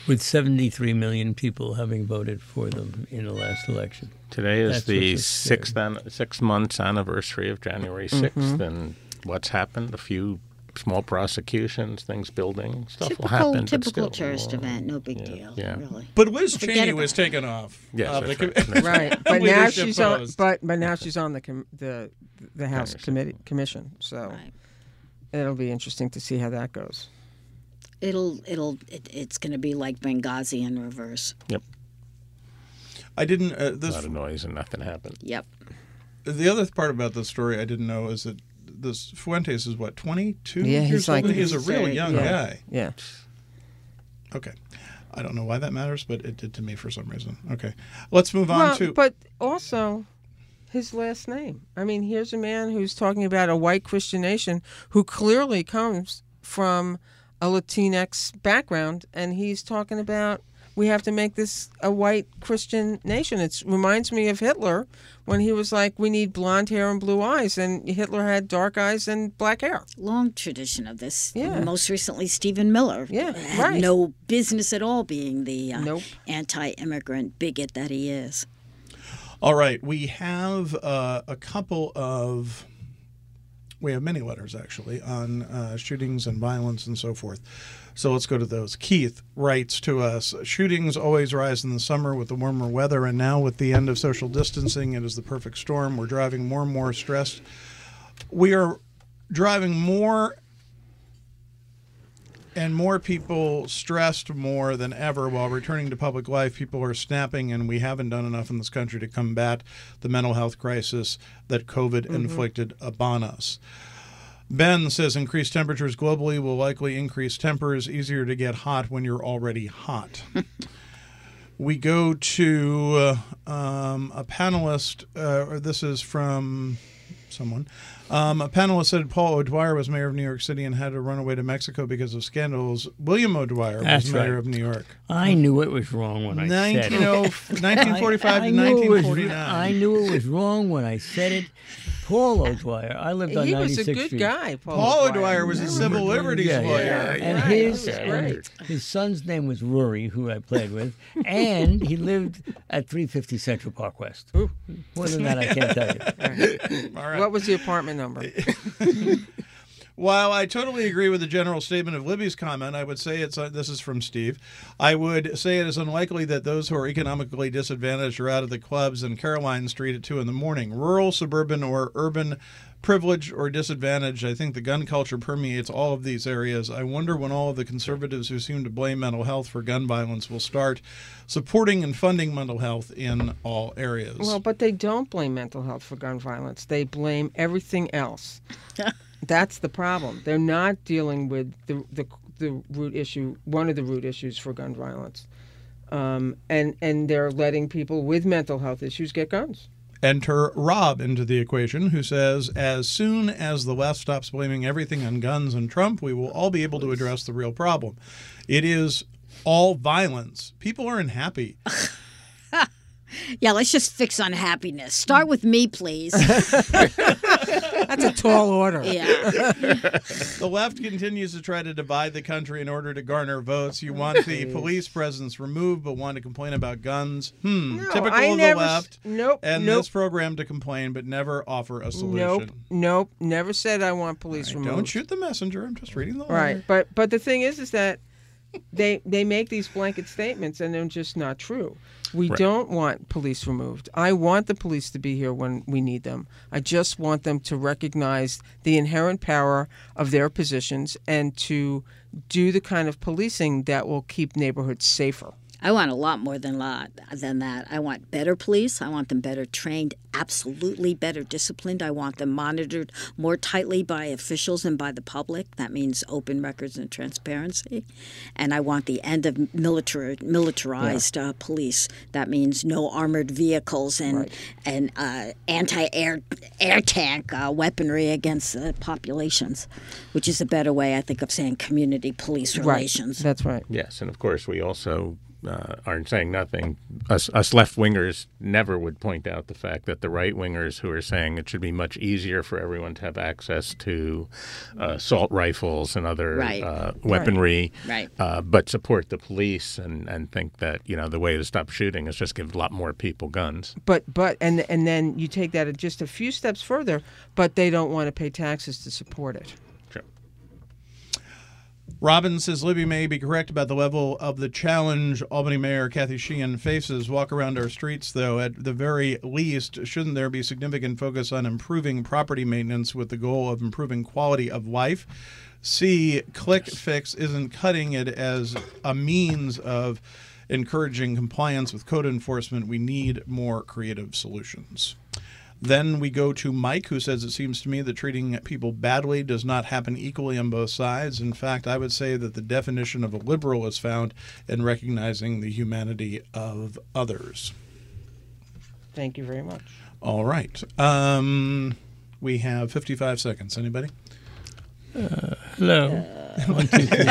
with seventy-three million people having voted for them in the last election. Today is That's the what's sixth an, six months anniversary of January sixth, Mm-hmm. and what's happened? A few small prosecutions, things building, stuff will Typical, happen. but typical still, tourist uh, event. No big yeah, deal, yeah. really. But Liz Forget Cheney about was it. taken off. Yes, of that's the right. com- That's Right, but now leadership she's on. post. But but now she's on the com, the the House Understand. committee commission. So Right. it'll be interesting to see how that goes. It'll it'll it, it's going to be like Benghazi in reverse. Yep. I didn't. Uh, A this lot of noise and nothing happened. Yep. the other part about this story I didn't know is that this Fuentes is what twenty-two Yeah, he's years like- old. He's a he's real very- young yeah. guy. Yeah. Okay. I don't know why that matters, but it did to me for some reason. Okay. Let's move on Well, to. but also his last name. I mean, here's a man who's talking about a white Christian nation who clearly comes from a Latinx background, and he's talking about we have to make this a white Christian nation. It reminds me of Hitler when he was like, we need blonde hair and blue eyes, and Hitler had dark eyes and black hair. Long tradition of this. Yeah. Most recently, Stephen Miller. Yeah, had right. no business at all being the uh, Nope. anti-immigrant bigot that he is. All right. We have uh, a couple of. We have many letters, actually, on uh, shootings and violence and so forth. So let's go to those. Keith writes to us, shootings always rise in the summer with the warmer weather, and now with the end of social distancing, it is the perfect storm. We're driving more and more stressed. We are driving more and more people stressed more than ever while returning to public life. People are snapping, and we haven't done enough in this country to combat the mental health crisis that COVID Mm-hmm. inflicted upon us. Ben says increased temperatures globally will likely increase tempers. Easier to get hot when you're already hot. We go to uh, um, a panelist, uh, or this is from someone. Um, a panelist said Paul O'Dwyer was mayor of New York City and had to run away to Mexico because of scandals. William O'Dwyer That's was mayor right. of New York. I knew it was wrong when I said it. nineteen forty-five I- I to knew it was- nineteen forty-nine. I knew it was wrong when I said it. Paul O'Dwyer. I lived on He was a ninety-sixth good Street. guy, Paul, Paul O'Dwyer was a Remember civil him. liberties Yeah, lawyer. yeah. And Right, his that was and great. his son's name was Rory, who I played with, and he lived at three fifty Central Park West. More than that, I can't tell you. All right. What was the apartment number? While I totally agree with the general statement of Libby's comment, I would say it's uh, this is from Steve. I would say it is unlikely that those who are economically disadvantaged are out of the clubs in Caroline Street at two in the morning. Rural, suburban, or urban, privileged or disadvantaged, I think the gun culture permeates all of these areas. I wonder when all of the conservatives who seem to blame mental health for gun violence will start supporting and funding mental health in all areas. Well, but they don't blame mental health for gun violence. They blame everything else. That's the problem. They're not dealing with the the, the root issue, one of the root issues for gun violence. Um, and, and they're letting people with mental health issues get guns. Enter Rob into the equation, who says, as soon as the left stops blaming everything on guns and Trump, we will all be able to address the real problem. It is all violence. People are unhappy. Yeah, let's just fix unhappiness. Start with me, please. That's a tall order. Yeah. The left continues to try to divide the country in order to garner votes. You want the police presence removed, but want to complain about guns. Hmm. No, Typical I of never the s- left. Nope. And nope. this program to complain, but never offer a solution. Nope. Nope. Never said I want police Right, removed. don't shoot the messenger. I'm just reading the letter. Right, but but the thing is, is that they they make these blanket statements and they're just not true. We Right. don't want police removed. I want the police to be here when we need them. I just want them to recognize the inherent power of their positions and to do the kind of policing that will keep neighborhoods safer. I want a lot more than lot than that. I want better police. I want them better trained, absolutely better disciplined. I want them monitored more tightly by officials and by the public. That means open records and transparency. And I want the end of military, militarized uh, police. That means no armored vehicles and Right. and uh, anti-air air tank uh, weaponry against uh, populations, which is a better way, I think, of saying community police relations. Right. That's right. Yes, and of course we also uh, are saying nothing. Us, us left-wingers never would point out the fact that the right-wingers who are saying it should be much easier for everyone to have access to uh, assault rifles and other Right. uh, weaponry, Right. Uh, but support the police and, and think that, you know, the way to stop shooting is just give a lot more people guns. But but and and then you take that just a few steps further, but they don't want to pay taxes to support it. Sure. Robin says Libby may be correct about the level of the challenge Albany Mayor Kathy Sheehan faces. Walk around our streets, though. At the very least, shouldn't there be significant focus on improving property maintenance with the goal of improving quality of life? C, Click Fix isn't cutting it as a means of encouraging compliance with code enforcement. We need more creative solutions. Then we go to Mike, who says, it seems to me that treating people badly does not happen equally on both sides. In fact, I would say that the definition of a liberal is found in recognizing the humanity of others. Thank you very much. All right. Um, we have fifty-five seconds. Anybody? Uh, hello. One, two, three.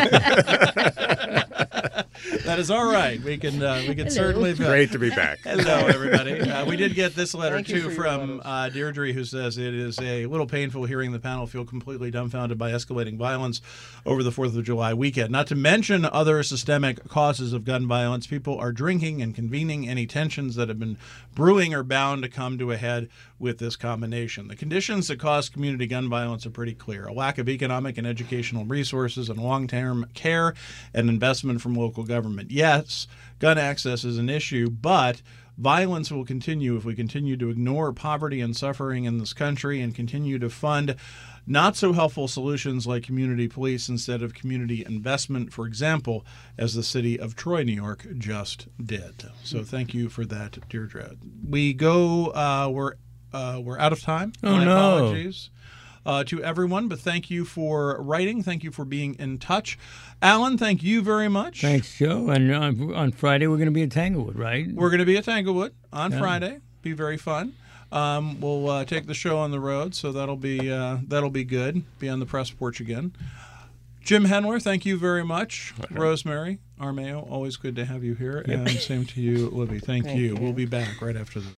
That is all right. We can uh, we can certainly. Great to be back. Hello, everybody. Uh, we did get this letter, Thank you too, for your from photos. uh, Deirdre, who says it is a little painful hearing the panel feel completely dumbfounded by escalating violence over the fourth of July weekend. Not to mention other systemic causes of gun violence. People are drinking and convening. Any tensions that have been brewing are bound to come to a head with this combination. The conditions that cause community gun violence are pretty clear. A lack of economic and educational resources and long-term care and investment from local government. Yes, gun access is an issue, but violence will continue if we continue to ignore poverty and suffering in this country and continue to fund not so helpful solutions like community police instead of community investment, for example, as the city of Troy, New York just did. So thank you for that, Deirdre. We go, uh, we're, uh, we're out of time. Oh, My no. apologies. Uh, to everyone, but thank you for writing. Thank you for being in touch. Alan, thank you very much. Thanks, Joe. And on, on Friday, we're going to be at Tanglewood, right? We're going to be at Tanglewood on Yeah. Friday. Be very fun. Um, we'll uh, take the show on the road, so that'll be uh, that'll be good. Be on the press porch again. Jim Henler, thank you very much. Okay. Rosemary Armeo, always good to have you here. Yep. And same to you, Libby. Thank, Thank you. you. We'll be back right after this.